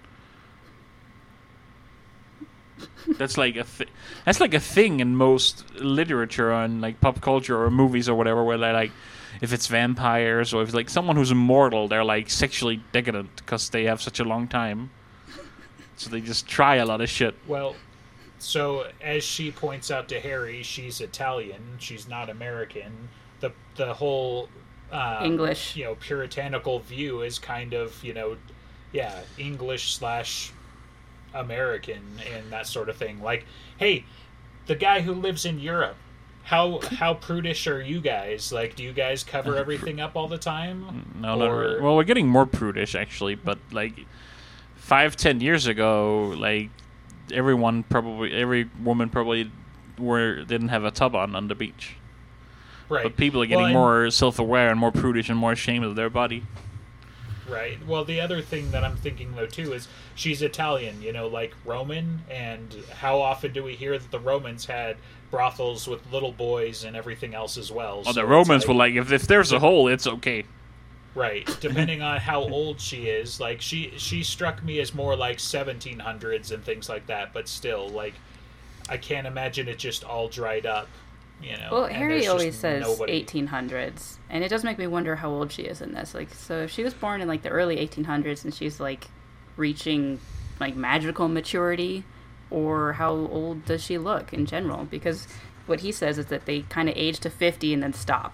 That's like a thing in most literature and like pop culture or movies or whatever, where they like, if it's vampires or if it's like someone who's immortal, they're like sexually decadent because they have such a long time. So they just try a lot of shit. Well, so as she points out to Harry, she's Italian. She's not American. The whole English, puritanical view is kind of English / American and that sort of thing. Like, hey, the guy who lives in Europe, how prudish are you guys? Like, do you guys cover everything up all the time? No, not really. Well, we're getting more prudish actually, but like 5-10 years ago, like every woman probably didn't have a tub on the beach. Right. But people are getting more self-aware and more prudish and more ashamed of their body. Right. Well, the other thing that I'm thinking, though, too, is she's Italian, like Roman, and how often do we hear that the Romans had brothels with little boys and everything else as well? Oh, so the Romans were like, if there's a hole, it's okay. Right. Depending on how old she is, like, she struck me as more like 1700s and things like that, but still, like, I can't imagine it just all dried up. Well, Harry always says 1800s, and it does make me wonder how old she is in this. Like, so if she was born in like the early 1800s and she's like reaching like magical maturity, or how old does she look in general? Because what he says is that they kind of age to 50 and then stop.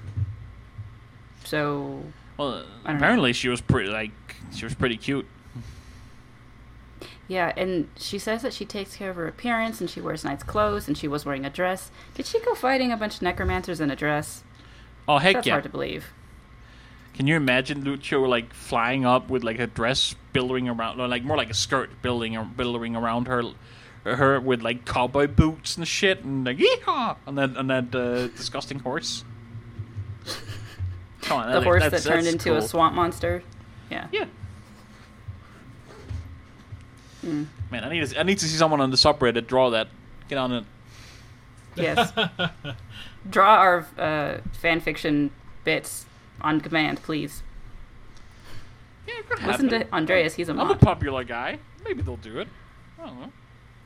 So, well, apparently she was pretty cute. Yeah, and she says that she takes care of her appearance and she wears nice clothes and she was wearing a dress. Did she go fighting a bunch of necromancers in a dress? Oh, heck That's yeah. hard to believe. Can you imagine Lucio like flying up with like a dress billowing around, or like more like a skirt billowing around her with like cowboy boots and shit, and like yeehaw on that disgusting horse? Come on, the horse that turned into a swamp monster. Yeah. Yeah. Man, I need to see someone on the subreddit draw that. Get on it. Yes. Draw our fan fiction bits on command, please. Yeah, it could Listen happen. to Andreas, he's a mod. I'm a popular guy. Maybe they'll do it. I don't know.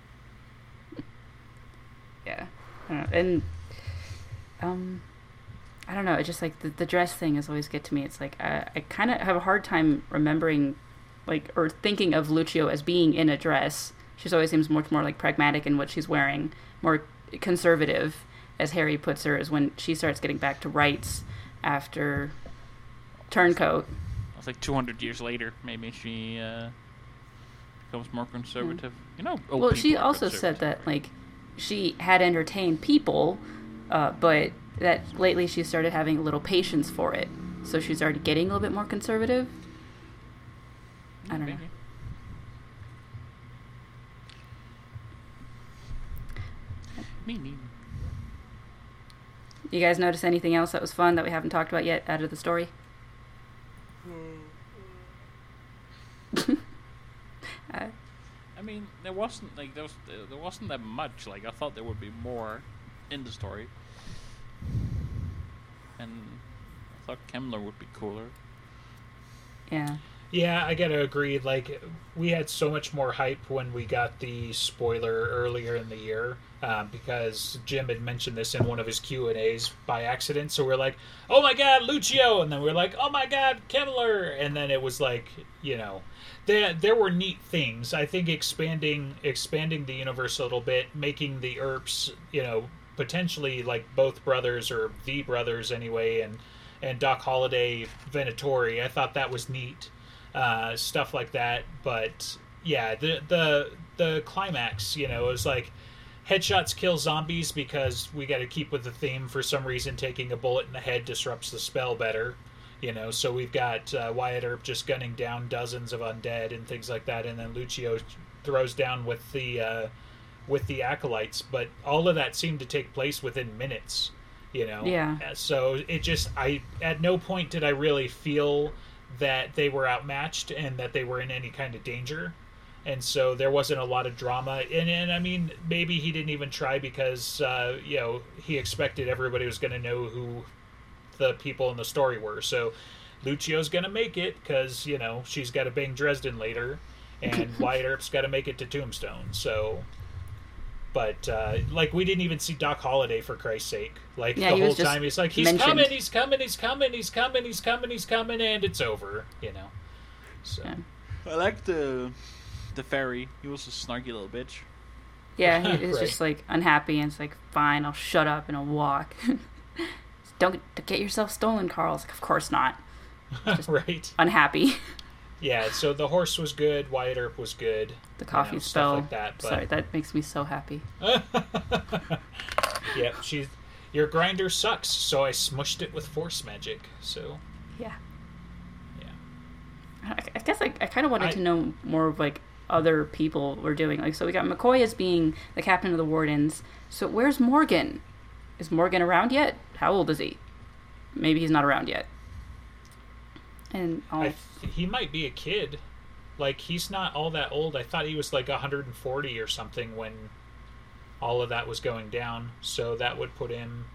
Yeah. I don't know. And, I don't know. It's just like the dress thing is always get to me. It's like, I kind of have a hard time remembering, like, or thinking of Lucio as being in a dress. She always seems much more like pragmatic in what she's wearing, more conservative, as Harry puts her, is when she starts getting back to rights after Turncoat. It's like 200 years later, maybe she becomes more conservative. Well, she also said that like she had entertained people, but that lately she started having a little patience for it. So she's already getting a little bit more conservative. I don't know. Me neither. You guys notice anything else that was fun that we haven't talked about yet out of the story? I mean, there wasn't that much. Like, I thought there would be more in the story, and I thought Kemmler would be cooler. Yeah. Yeah, I gotta agree. Like, we had so much more hype when we got the spoiler earlier in the year, because Jim had mentioned this in one of his Q&As by accident. So we're like, oh my god, Lucio! And then we're like, oh my god, Kemmler! And then it was like, there were neat things. I think expanding the universe a little bit, making the Earps, potentially like both brothers or the brothers anyway, and Doc Holliday Venatori. I thought that was neat, stuff like that. But yeah, the climax, it was like headshots kill zombies because we got to keep with the theme. For some reason, taking a bullet in the head disrupts the spell better. So we've got Wyatt Earp just gunning down dozens of undead and things like that, and then Lucio throws down with the acolytes. But all of that seemed to take place within minutes, Yeah. So it just, at no point did I really feel that they were outmatched and that they were in any kind of danger. And so there wasn't a lot of drama. And I mean, maybe he didn't even try because, he expected everybody was going to know who the people in the story were. So Lucio's gonna make it because she's got to bang Dresden later, and Wyatt Earp's got to make it to Tombstone. So, but we didn't even see Doc Holliday, for Christ's sake. The whole time he's like, he's coming, and it's over. So yeah. I like the fairy. He was a snarky little bitch. Yeah, he's Right. just unhappy, and it's fine, I'll shut up and I'll walk. Don't get yourself stolen, Carl. It's of course not. Just right. unhappy. Yeah, so the horse was good, Wyatt Earp was good. The coffee stuff spell. like that. But... Sorry, that makes me so happy. Yeah, your grinder sucks, so I smushed it with force magic. So Yeah. yeah. I guess I kind of wanted to know more of other people were doing. So we got McCoy as being the captain of the Wardens. So where's Morgan? Is Morgan around yet? How old is he? Maybe he's not around yet. And he might be a kid. He's not all that old. I thought he was 140 or something when all of that was going down. So that would put him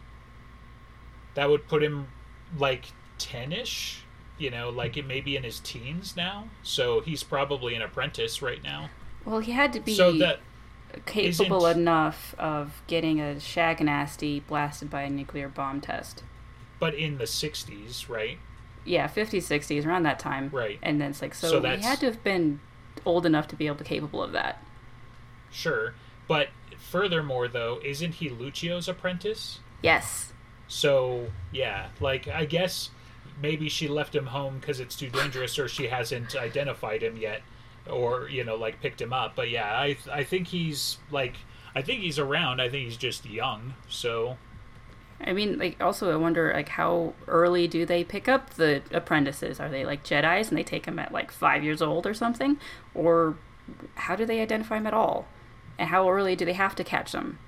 10-ish. Maybe in his teens now. So he's probably an apprentice right now. well, he had to be So that capable enough of getting a Shaganasty blasted by a nuclear bomb test. but in the 60s, right? Yeah, 50s, 60s, around that time. Right. And then it's So he had to have been old enough to be capable of that. Sure. But furthermore, though, isn't he Lucio's apprentice? Yes. So, yeah, I guess maybe she left him home because it's too dangerous, or she hasn't identified him yet, or, picked him up. But yeah, I think he's, I think he's around. I think he's just young, so... I mean, also I wonder, how early do they pick up the apprentices? Are they Jedis and they take them at 5 years old or something? Or how do they identify them at all? And how early do they have to catch them?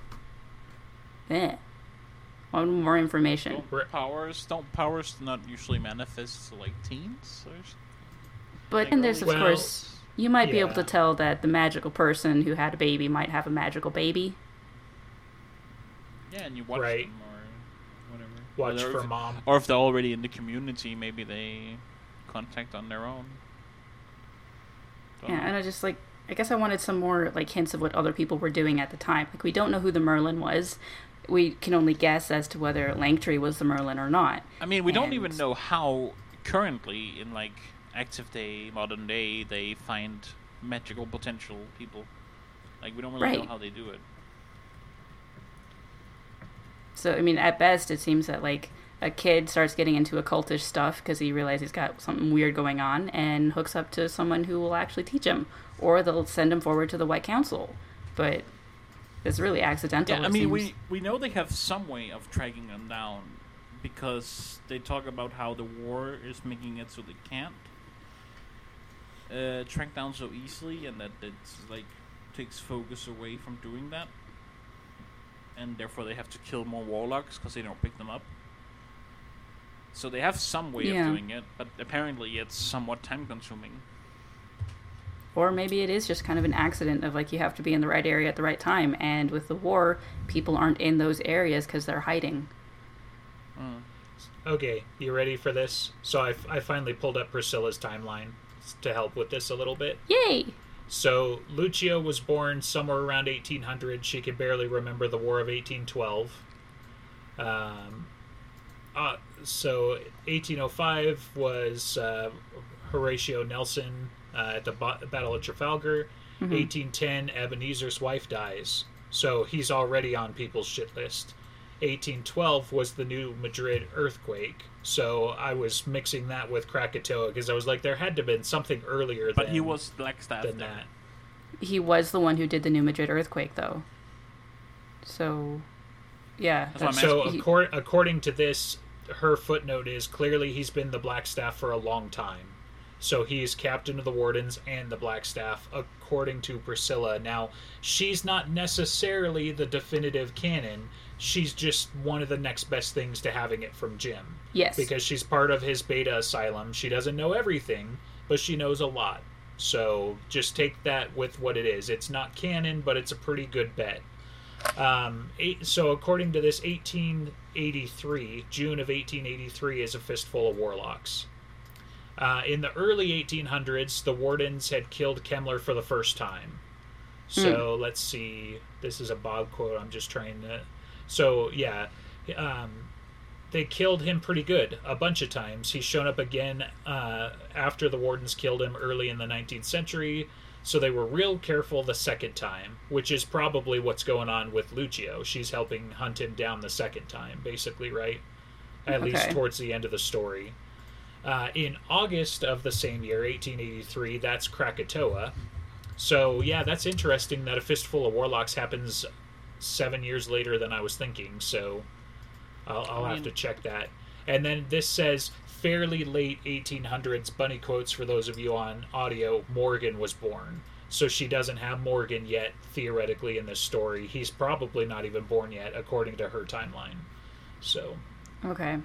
Want more information. Don't powers not usually manifest to teens? But then there's, of Well, course, you might be able yeah. to tell that the magical person who had a baby might have a magical baby. Yeah, and you watch Right. them or whatever. Watch Or for if- mom. Or if they're already in the community, maybe they contact on their own. Don't Yeah, know. and I guess I wanted some more hints of what other people were doing at the time. We don't know who the Merlin was. We can only guess as to whether Langtree was the Merlin or not. I mean, we don't And- even know how currently in active day, modern day, they find magical potential people. We don't really know Right. how they do it. So, I mean, at best, it seems that a kid starts getting into occultish stuff because he realizes he's got something weird going on and hooks up to someone who will actually teach him, or they'll send him forward to the White Council. But it's really accidental. Yeah, I it mean, seems. we know they have some way of tracking them down because they talk about how the war is making it so they can't track down so easily, and that it's takes focus away from doing that, and therefore they have to kill more warlocks because they don't pick them up. So they have some way Yeah. of doing it, but apparently it's somewhat time consuming. Or maybe it is just kind of an accident of you have to be in the right area at the right time, and with the war, people aren't in those areas because they're hiding. Okay, you ready for this? So I finally pulled up Priscilla's timeline to help with this a little bit. Yay! So Lucio was born somewhere around 1800. She could barely remember the War of 1812. So 1805 was Horatio Nelson at the Battle of Trafalgar. 1810, Ebenezer's wife dies. So he's already on people's shit list. 1812 was the New Madrid earthquake. So I was mixing that with Krakatoa because I was like, there had to have been something earlier But he was Blackstaff than there. that. He was the one who did the New Madrid earthquake, though. So, yeah. That's what I'm So he- according to this, her footnote is clearly he's been the Blackstaff for a long time. So he's captain of the Wardens and the Blackstaff, according to Priscilla. Now, she's not necessarily the definitive canon. She's just one of the next best things to having it from Jim. Yes. Because she's part of his beta asylum. She doesn't know everything, but she knows a lot. So just take that with what it is. It's not canon, but it's a pretty good bet. So according to this, 1883, June of 1883 is a fistful of warlocks. In the early 1800s, the Wardens had killed Kemmler for the first time. So let's see. This is a Bob quote. I'm just trying to... So, yeah. They killed him pretty good a bunch of times. He's shown up again after the Wardens killed him early in the 19th century. So they were real careful the second time, which is probably what's going on with Lucio. She's helping hunt him down the second time, basically, right? At least towards the end of the story. In August of the same year, 1883, that's Krakatoa. So, yeah, that's interesting that a fistful of warlocks happens 7 years later than I was thinking. So I'll have to check that. And then this says, fairly late 1800s, bunny quotes for those of you on audio, Morgan was born. So she doesn't have Morgan yet, theoretically, in this story. He's probably not even born yet, according to her timeline. So... Okay.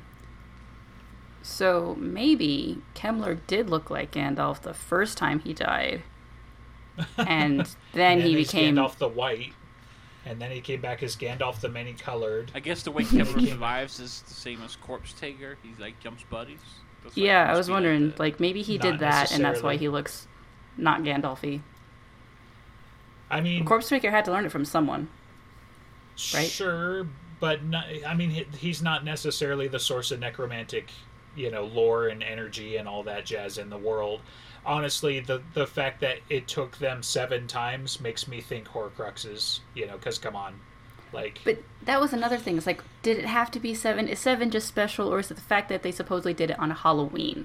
So maybe Kemmler did look like Gandalf the first time he died. And then he became... Gandalf the White. And then he came back as Gandalf the Many-Colored. I guess the way Kemmler survives is the same as Corpse Taker. He's like jumps buddies. That's like, Yeah, I must was be wondering, the- like, maybe he Not did that, and that's why necessarily. he looks not Gandalf-y. I mean... Corpse Taker had to learn it from someone. right? Sure, but not, I mean, he's not necessarily the source of necromantic, lore and energy and all that jazz in the world. Honestly, the fact that it took them 7 times makes me think Horcruxes, because come on. But that was another thing. It's like, did it have to be 7? Is 7 just special, or is it the fact that they supposedly did it on Halloween?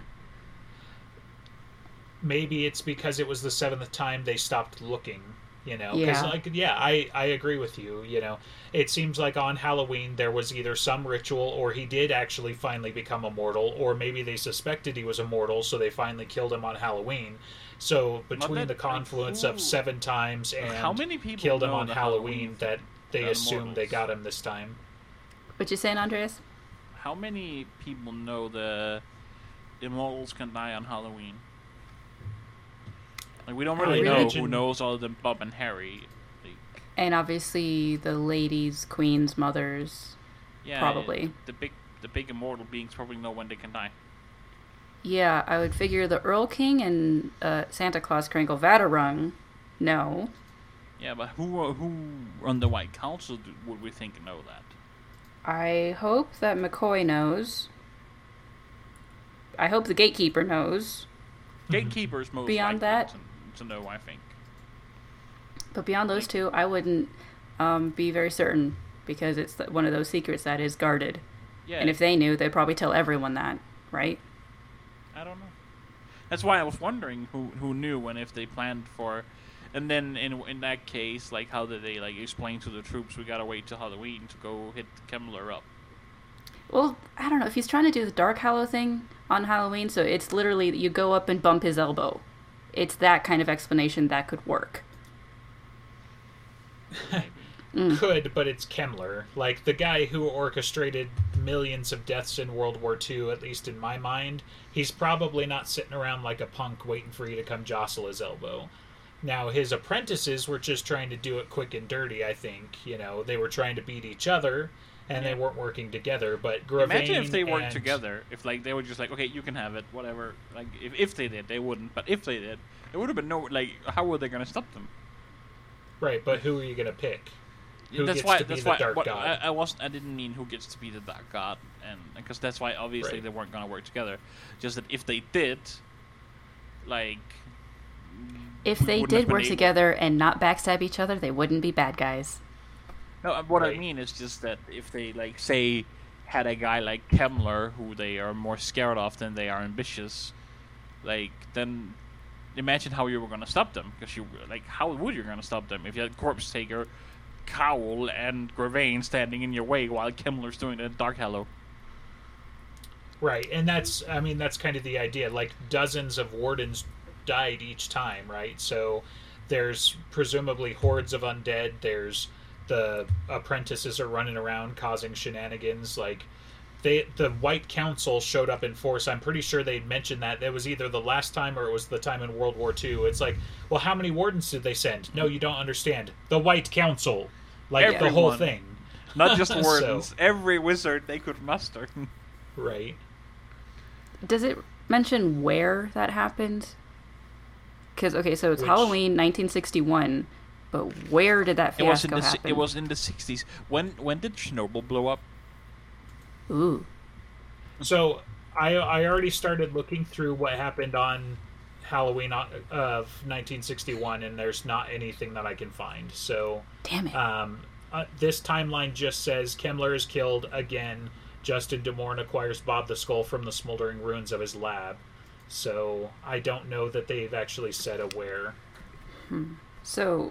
Maybe it's because it was the 7th time they stopped looking, Yeah. Because, I agree with you, It seems like on Halloween there was either some ritual or he did actually finally become immortal, or maybe they suspected he was immortal, so they finally killed him on Halloween. So between the confluence of 7 times and how many people killed him know on the Halloween that they the assumed they immortals? got him this time. What you saying, Andreas? How many people know the immortals can die on Halloween? Like, we don't really know who knows other than Bob and Harry. Like, And obviously the ladies, queens, mothers. yeah, Probably. the big immortal beings probably know when they can die. Yeah, I would figure the Earl King and Santa Claus Kringle Vadarung. No. Yeah, but who on the White Council would we think know that? I hope that McCoy knows. I hope the Gatekeeper knows. Gatekeepers most Beyond likely that? to know, I think. But beyond those two, I wouldn't be very certain, because it's one of those secrets that is guarded. Yeah, And if they knew, they'd probably tell everyone that, right? I don't know. That's why I was wondering who knew and if they planned for. And then in that case, like, how did they explain to the troops we gotta wait till Halloween to go hit Kemmler up? Well, I don't know. If he's trying to do the Dark Hallow thing on Halloween, so it's literally that you go up and bump his elbow. It's that kind of explanation that could work. Could, but it's Kemmler. Like, the guy who orchestrated millions of deaths in World War II, at least in my mind, he's probably not sitting around like a punk waiting for you to come jostle his elbow. Now, his apprentices were just trying to do it quick and dirty, I think. They were trying to beat each other, and they weren't working together. But Gravane, Imagine if they worked together. If they were just like, okay, you can have it, whatever. Like, if they did, they wouldn't. But if they did, it would have been how were they gonna stop them? Right, but who are you going to pick? Who that's gets why. to be That's the why. Dark God? I didn't mean who gets to be the Dark God, and because that's why obviously Right. they weren't gonna work together. Just that if they did, If we they wouldn't have did been work able- together and not backstab each other, they wouldn't be bad guys. No, what I Right. mean is just that if they, like, say, had a guy like Kemmler, who they are more scared of than they are ambitious, like, then imagine how you were going to stop them. Because how would you going to stop them if you had Corpse Taker, Cowl, and Gravane standing in your way while Kemmler's doing the Dark Hallow? Right, and that's kind of the idea. Like, dozens of wardens died each time, right? So there's presumably hordes of undead. There's the apprentices are running around causing shenanigans. Like, the White Council showed up in force. I'm pretty sure they mentioned that. It was either the last time or it was the time in World War II. It's like, well, how many wardens did they send? No, you don't understand. The White Council. Like, the whole Everyone. thing. Not just wardens, So- every wizard they could muster. Right. Does it mention where that happened? Because, okay, so it's Which- Halloween 1961, but where did that fiasco happen? It was in the 60s. When did Chernobyl blow up? Ooh. So I already started looking through what happened on Halloween of 1961, and there's not anything that I can find. So Damn it. this timeline just says Kemmler is killed again. Justin DeMorn acquires Bob the Skull from the smoldering ruins of his lab. So I don't know that they've actually said a where. So,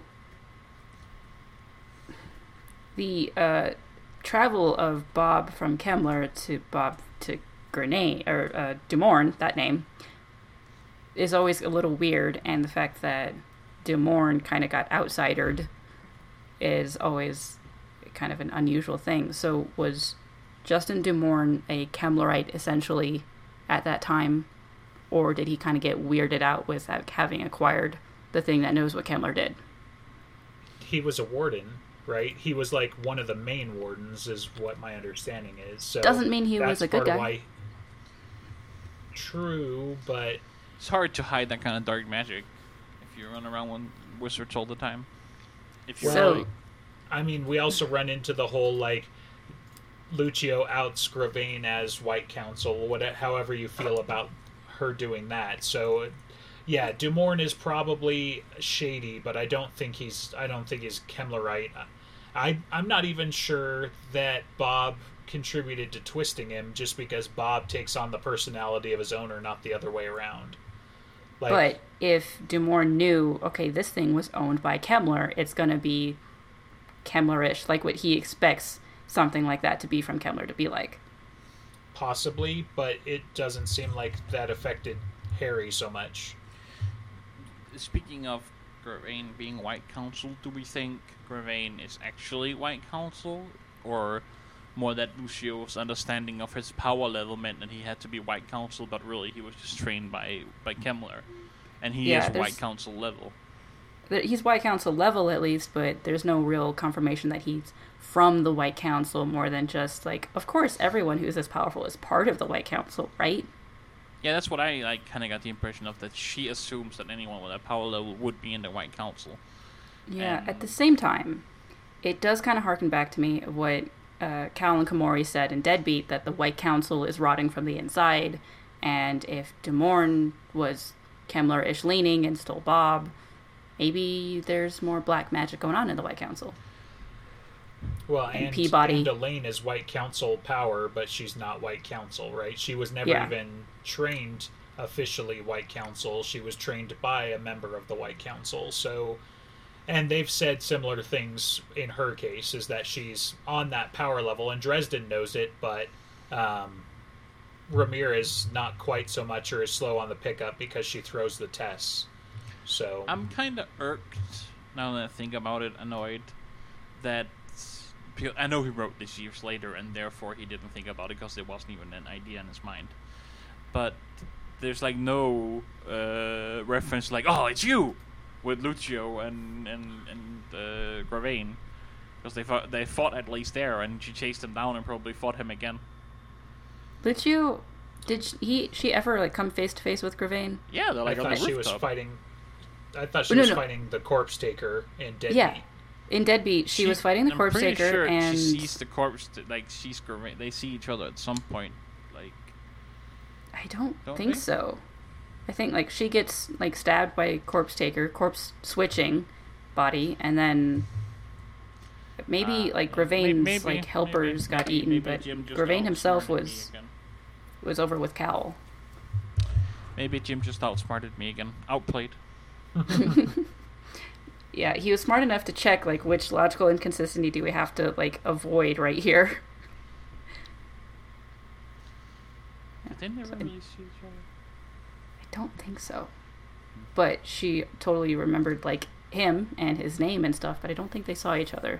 the travel of Bob from Kemmler to Grenade, or DeMorn, that name, is always a little weird, and the fact that DeMorn kind of got outsidered is always kind of an unusual thing. So, was Justin DeMorn a Kemmlerite essentially at that time, or did he kind of get weirded out with having acquired the thing that knows what Kemmler did? He was a warden, right? He was like one of the main wardens, is what my understanding is. So Doesn't mean he was that's a good part of guy. why- True, but It's hard to hide that kind of dark magic if you run around with wizards all the time. If you're So- like, I mean, we also run into the whole, like, Lucio outs Gravane as White Council, however you feel about her doing that. So, yeah, DeMorn is probably shady, but I don't think he's Kemmlerite. I'm not even sure that Bob contributed to twisting him, just because Bob takes on the personality of his owner, not the other way around. Like, But if DeMorn knew, okay, this thing was owned by Kemmler, it's going to be Kemmlerish, like what he expects something like that to be from Kemmler to be like. possibly, but it doesn't seem like that affected Harry so much. speaking of Gravane being White Council, do we think Gravane is actually White Council, or more that Lucio's understanding of his power level meant that he had to be White Council, but really he was just trained by Kemmler, and he Yeah, is there's- White Council level? He's White Council level at least, but there's no real confirmation that he's from the White Council, more than just like, of course, everyone who's as powerful is part of the White Council, right? Yeah, that's what I kind of got the impression of, that she assumes that anyone with that power level would be in the White Council. Yeah, And- at the same time, it does kind of harken back to me of what Cal and Komori said in Deadbeat, that the White Council is rotting from the inside, and if DeMorn was Kemmler-ish leaning and stole Bob, maybe there's more black magic going on in the White Council. Well, And and Peabody. and Elaine is White Council power, but she's not White Council, right? She was never Yeah. even trained officially White Council. She was trained by a member of the White Council. So, and they've said similar things in her case, is that she's on that power level, and Dresden knows it, but Ramirez not quite so much, or is slow on the pickup because she throws the tests. So I'm kind of irked, now that I think about it, annoyed, that I know he wrote this years later, and therefore he didn't think about it because there wasn't even an idea in his mind. But there's like no reference like, oh, it's you, with Lucio and Gravane, because they fought at least there, and she chased him down and probably fought him again. Lucio, did she ever like come face to face with Gravane? Yeah, they're like I on the thought she was rooftop. fighting. I thought she No, was no. fighting the Corpse Taker in Deadbeat. Yeah. In Deadbeat, she was fighting the I'm Corpse pretty Taker, sure and she sees the corpse. Like she's Gravane. They see each other at some point. Like I don't Don't think they? so. I think like she gets like stabbed by Corpse Taker, corpse switching body, and then Maybe like Gravaine's maybe, like helpers got eaten, maybe but Jim just Gravaine himself outsmarted me again. was over with Cowl. Maybe Jim just outsmarted me again. Outplayed. Yeah, he was smart enough to check like which logical inconsistency do we have to like avoid right here. Did they never really see each other? I don't think so. But she totally remembered like him and his name and stuff, but I don't think they saw each other.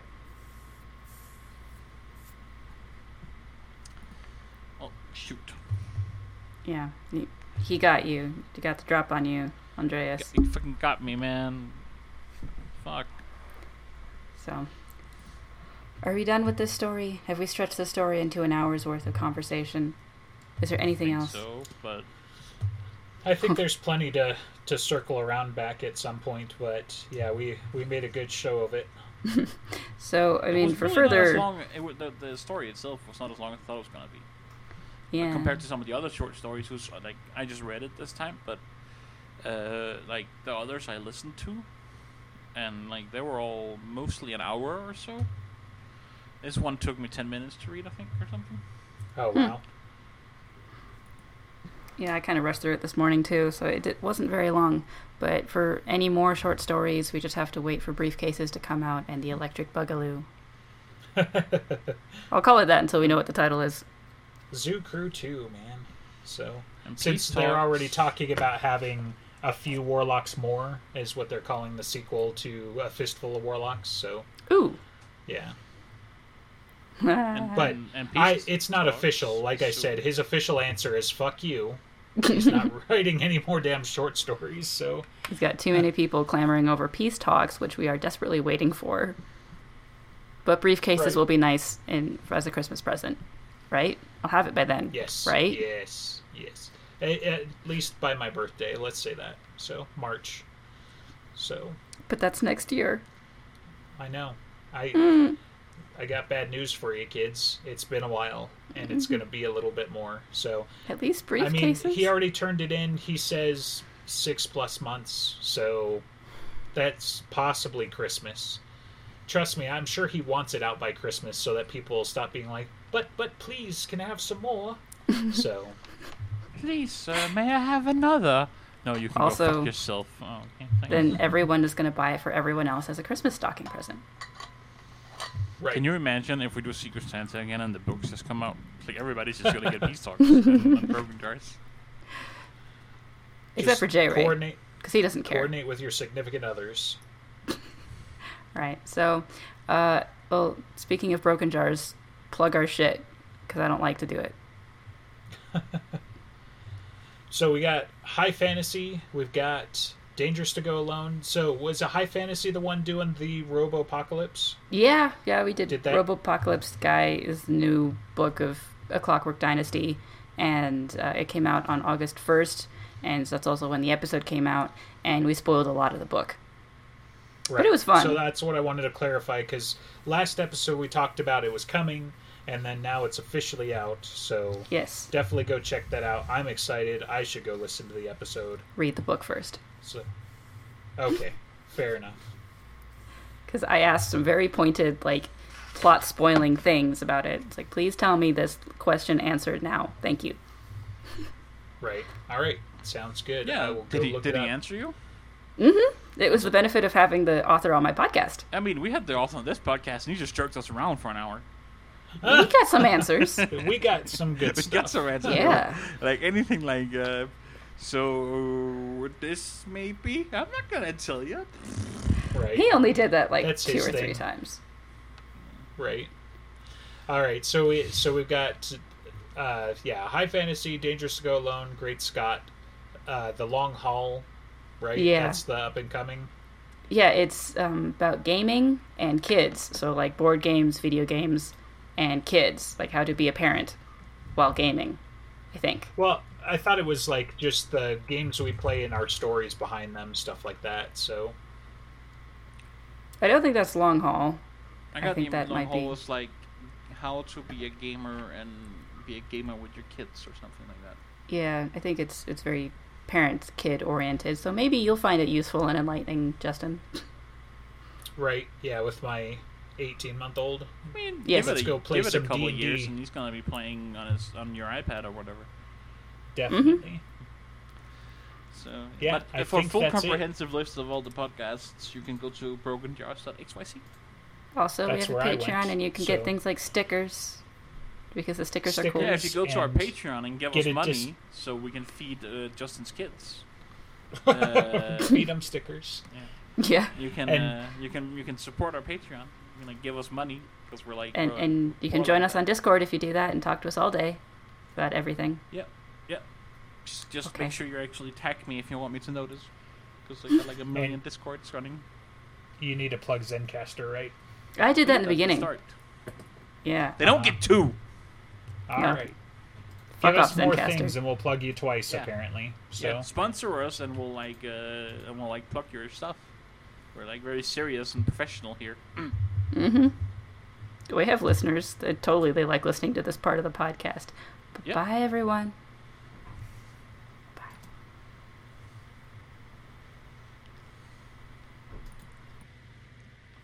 Oh, shoot. Yeah, he got you. He got the drop on you, Andreas. He fucking got me, man. Fuck. So, are we done with this story? Have we stretched the story into an hour's worth of conversation? Is there anything else? So, but I think there's plenty to circle around back at some point, but yeah, we made a good show of it. So, I mean, was for really not further... as long, the story itself was not as long as I thought it was going to be. Yeah. Compared to some of the other short stories, who's like I just read it this time, but like the others I listened to, and like they were all mostly an hour or so. This one took me 10 minutes to read, I think, or something. Oh wow. Yeah, I kind of rushed through it this morning too, so it wasn't very long. But for any more short stories, we just have to wait for Briefcases to come out and the Electric Boogaloo. I'll call it that until we know what the title is. Zoo Crew 2, man. So, And since Peace they're Talks. already talking about having a few Warlocks more, is what they're calling the sequel to A Fistful of Warlocks, so, Ooh. yeah. And, But and Peace it's not Talks, official. Like I so- said, his official answer is fuck you. He's not writing any more damn short stories, so... He's got too many people clamoring over peace talks, which we are desperately waiting for. But Briefcases Right. will be nice as a Christmas present, right? I'll have it by then. Yes. Right? Yes. At least by my birthday, let's say that. So, March. So, But that's next year. I know. I got bad news for you, kids. It's been a while, and it's going to be a little bit more. So, At least I mean, Briefcases. he already turned it in. He says 6+ months, so that's possibly Christmas. Trust me, I'm sure he wants it out by Christmas so that people will stop being like, but please, can I have some more? So, Please, sir, may I have another? No, you can Also, go fuck yourself. Oh, okay, thanks. then everyone is going to buy it for everyone else as a Christmas stocking present. right. Can you imagine if we do Secret Santa again and the books just come out? It's like everybody's just gonna get Peace Talks and Broken Jars. Except for Jay, right? coordinate, Because he doesn't care. coordinate with your significant others. Right. So, well, speaking of Broken Jars, plug our shit, because I don't like to do it. So we got High Fantasy, we've got Dangerous to Go Alone. So was a High Fantasy the one doing the Robo-Apocalypse? Yeah, we did. Did that- Robopocalypse Guy is the new book of A Clockwork Dynasty, and it came out on August 1st, and so that's also when the episode came out, and we spoiled a lot of the book. Right. it was fun. So that's what I wanted to clarify, because last episode we talked about it was coming, and then now it's officially out. So Yes, definitely go check that out. I'm excited. I should go listen to the episode. read the book first. So, okay, fair enough. Because I asked some very pointed, like, plot-spoiling things about it. It's like, please tell me this question answered now. Thank you. Right. All right. Sounds good. I Yeah. will go Did he look did it he up. answer you? It was the benefit of having the author on my podcast. I mean, we had the author on this podcast, and he just jerked us around for an hour. We got some answers. We got some good We stuff. got some answers. Yeah. Like anything like, so this may be. I'm not gonna tell you. Right. He only did that, like, That's 2 his or 3 thing. times. Right. All right. So we've got High Fantasy, Dangerous to Go Alone, Great Scott, The Long Haul, right? Yeah. That's the up and coming. Yeah, it's about gaming and kids. So, like, board games, video games, and kids. Like, how to be a parent while gaming, I think. Well, I thought it was like just the games we play and our stories behind them, stuff like that. So I don't think that's long haul. I got think the that long might haul be- was like how to be a gamer and be a gamer with your kids or something like that. Yeah, I think it's very parent-kid oriented. So maybe you'll find it useful and enlightening, Justin. right, yeah, with my 18-month-old. I mean, Yes. Let's go play give it some a couple D&D. years, and he's gonna be playing on your iPad or whatever. Definitely. So Yeah, but I for a think full that's it. comprehensive list of all the podcasts, you can go to brokenjars.xyz. Also, That's we where have I a Patreon, went, and you can so- get things like stickers, because the stickers are cool. Yeah, if you go to our and Patreon and give get us it money, dis- so we can feed Justin's kids. Feed 'em stickers. Yeah, You can And- you can support our Patreon. You're gonna give us money because we're like and you can all join like us that. on Discord if you do that and talk to us all day about everything. Yep. Just Okay. make sure you actually tag me if you want me to notice, because I got like a million And- Discords running. You need to plug Zencaster, right? I did that in That's the beginning. start. Yeah. They don't get two. All No. right. Fuck Give us off, more Zencaster. things, and we'll plug you twice. Yeah. Apparently, so Yeah, sponsor us, and we'll plug your stuff. We're like very serious and professional here. Mm-hmm. We have listeners that totally they like listening to this part of the podcast. Yep. Bye, everyone.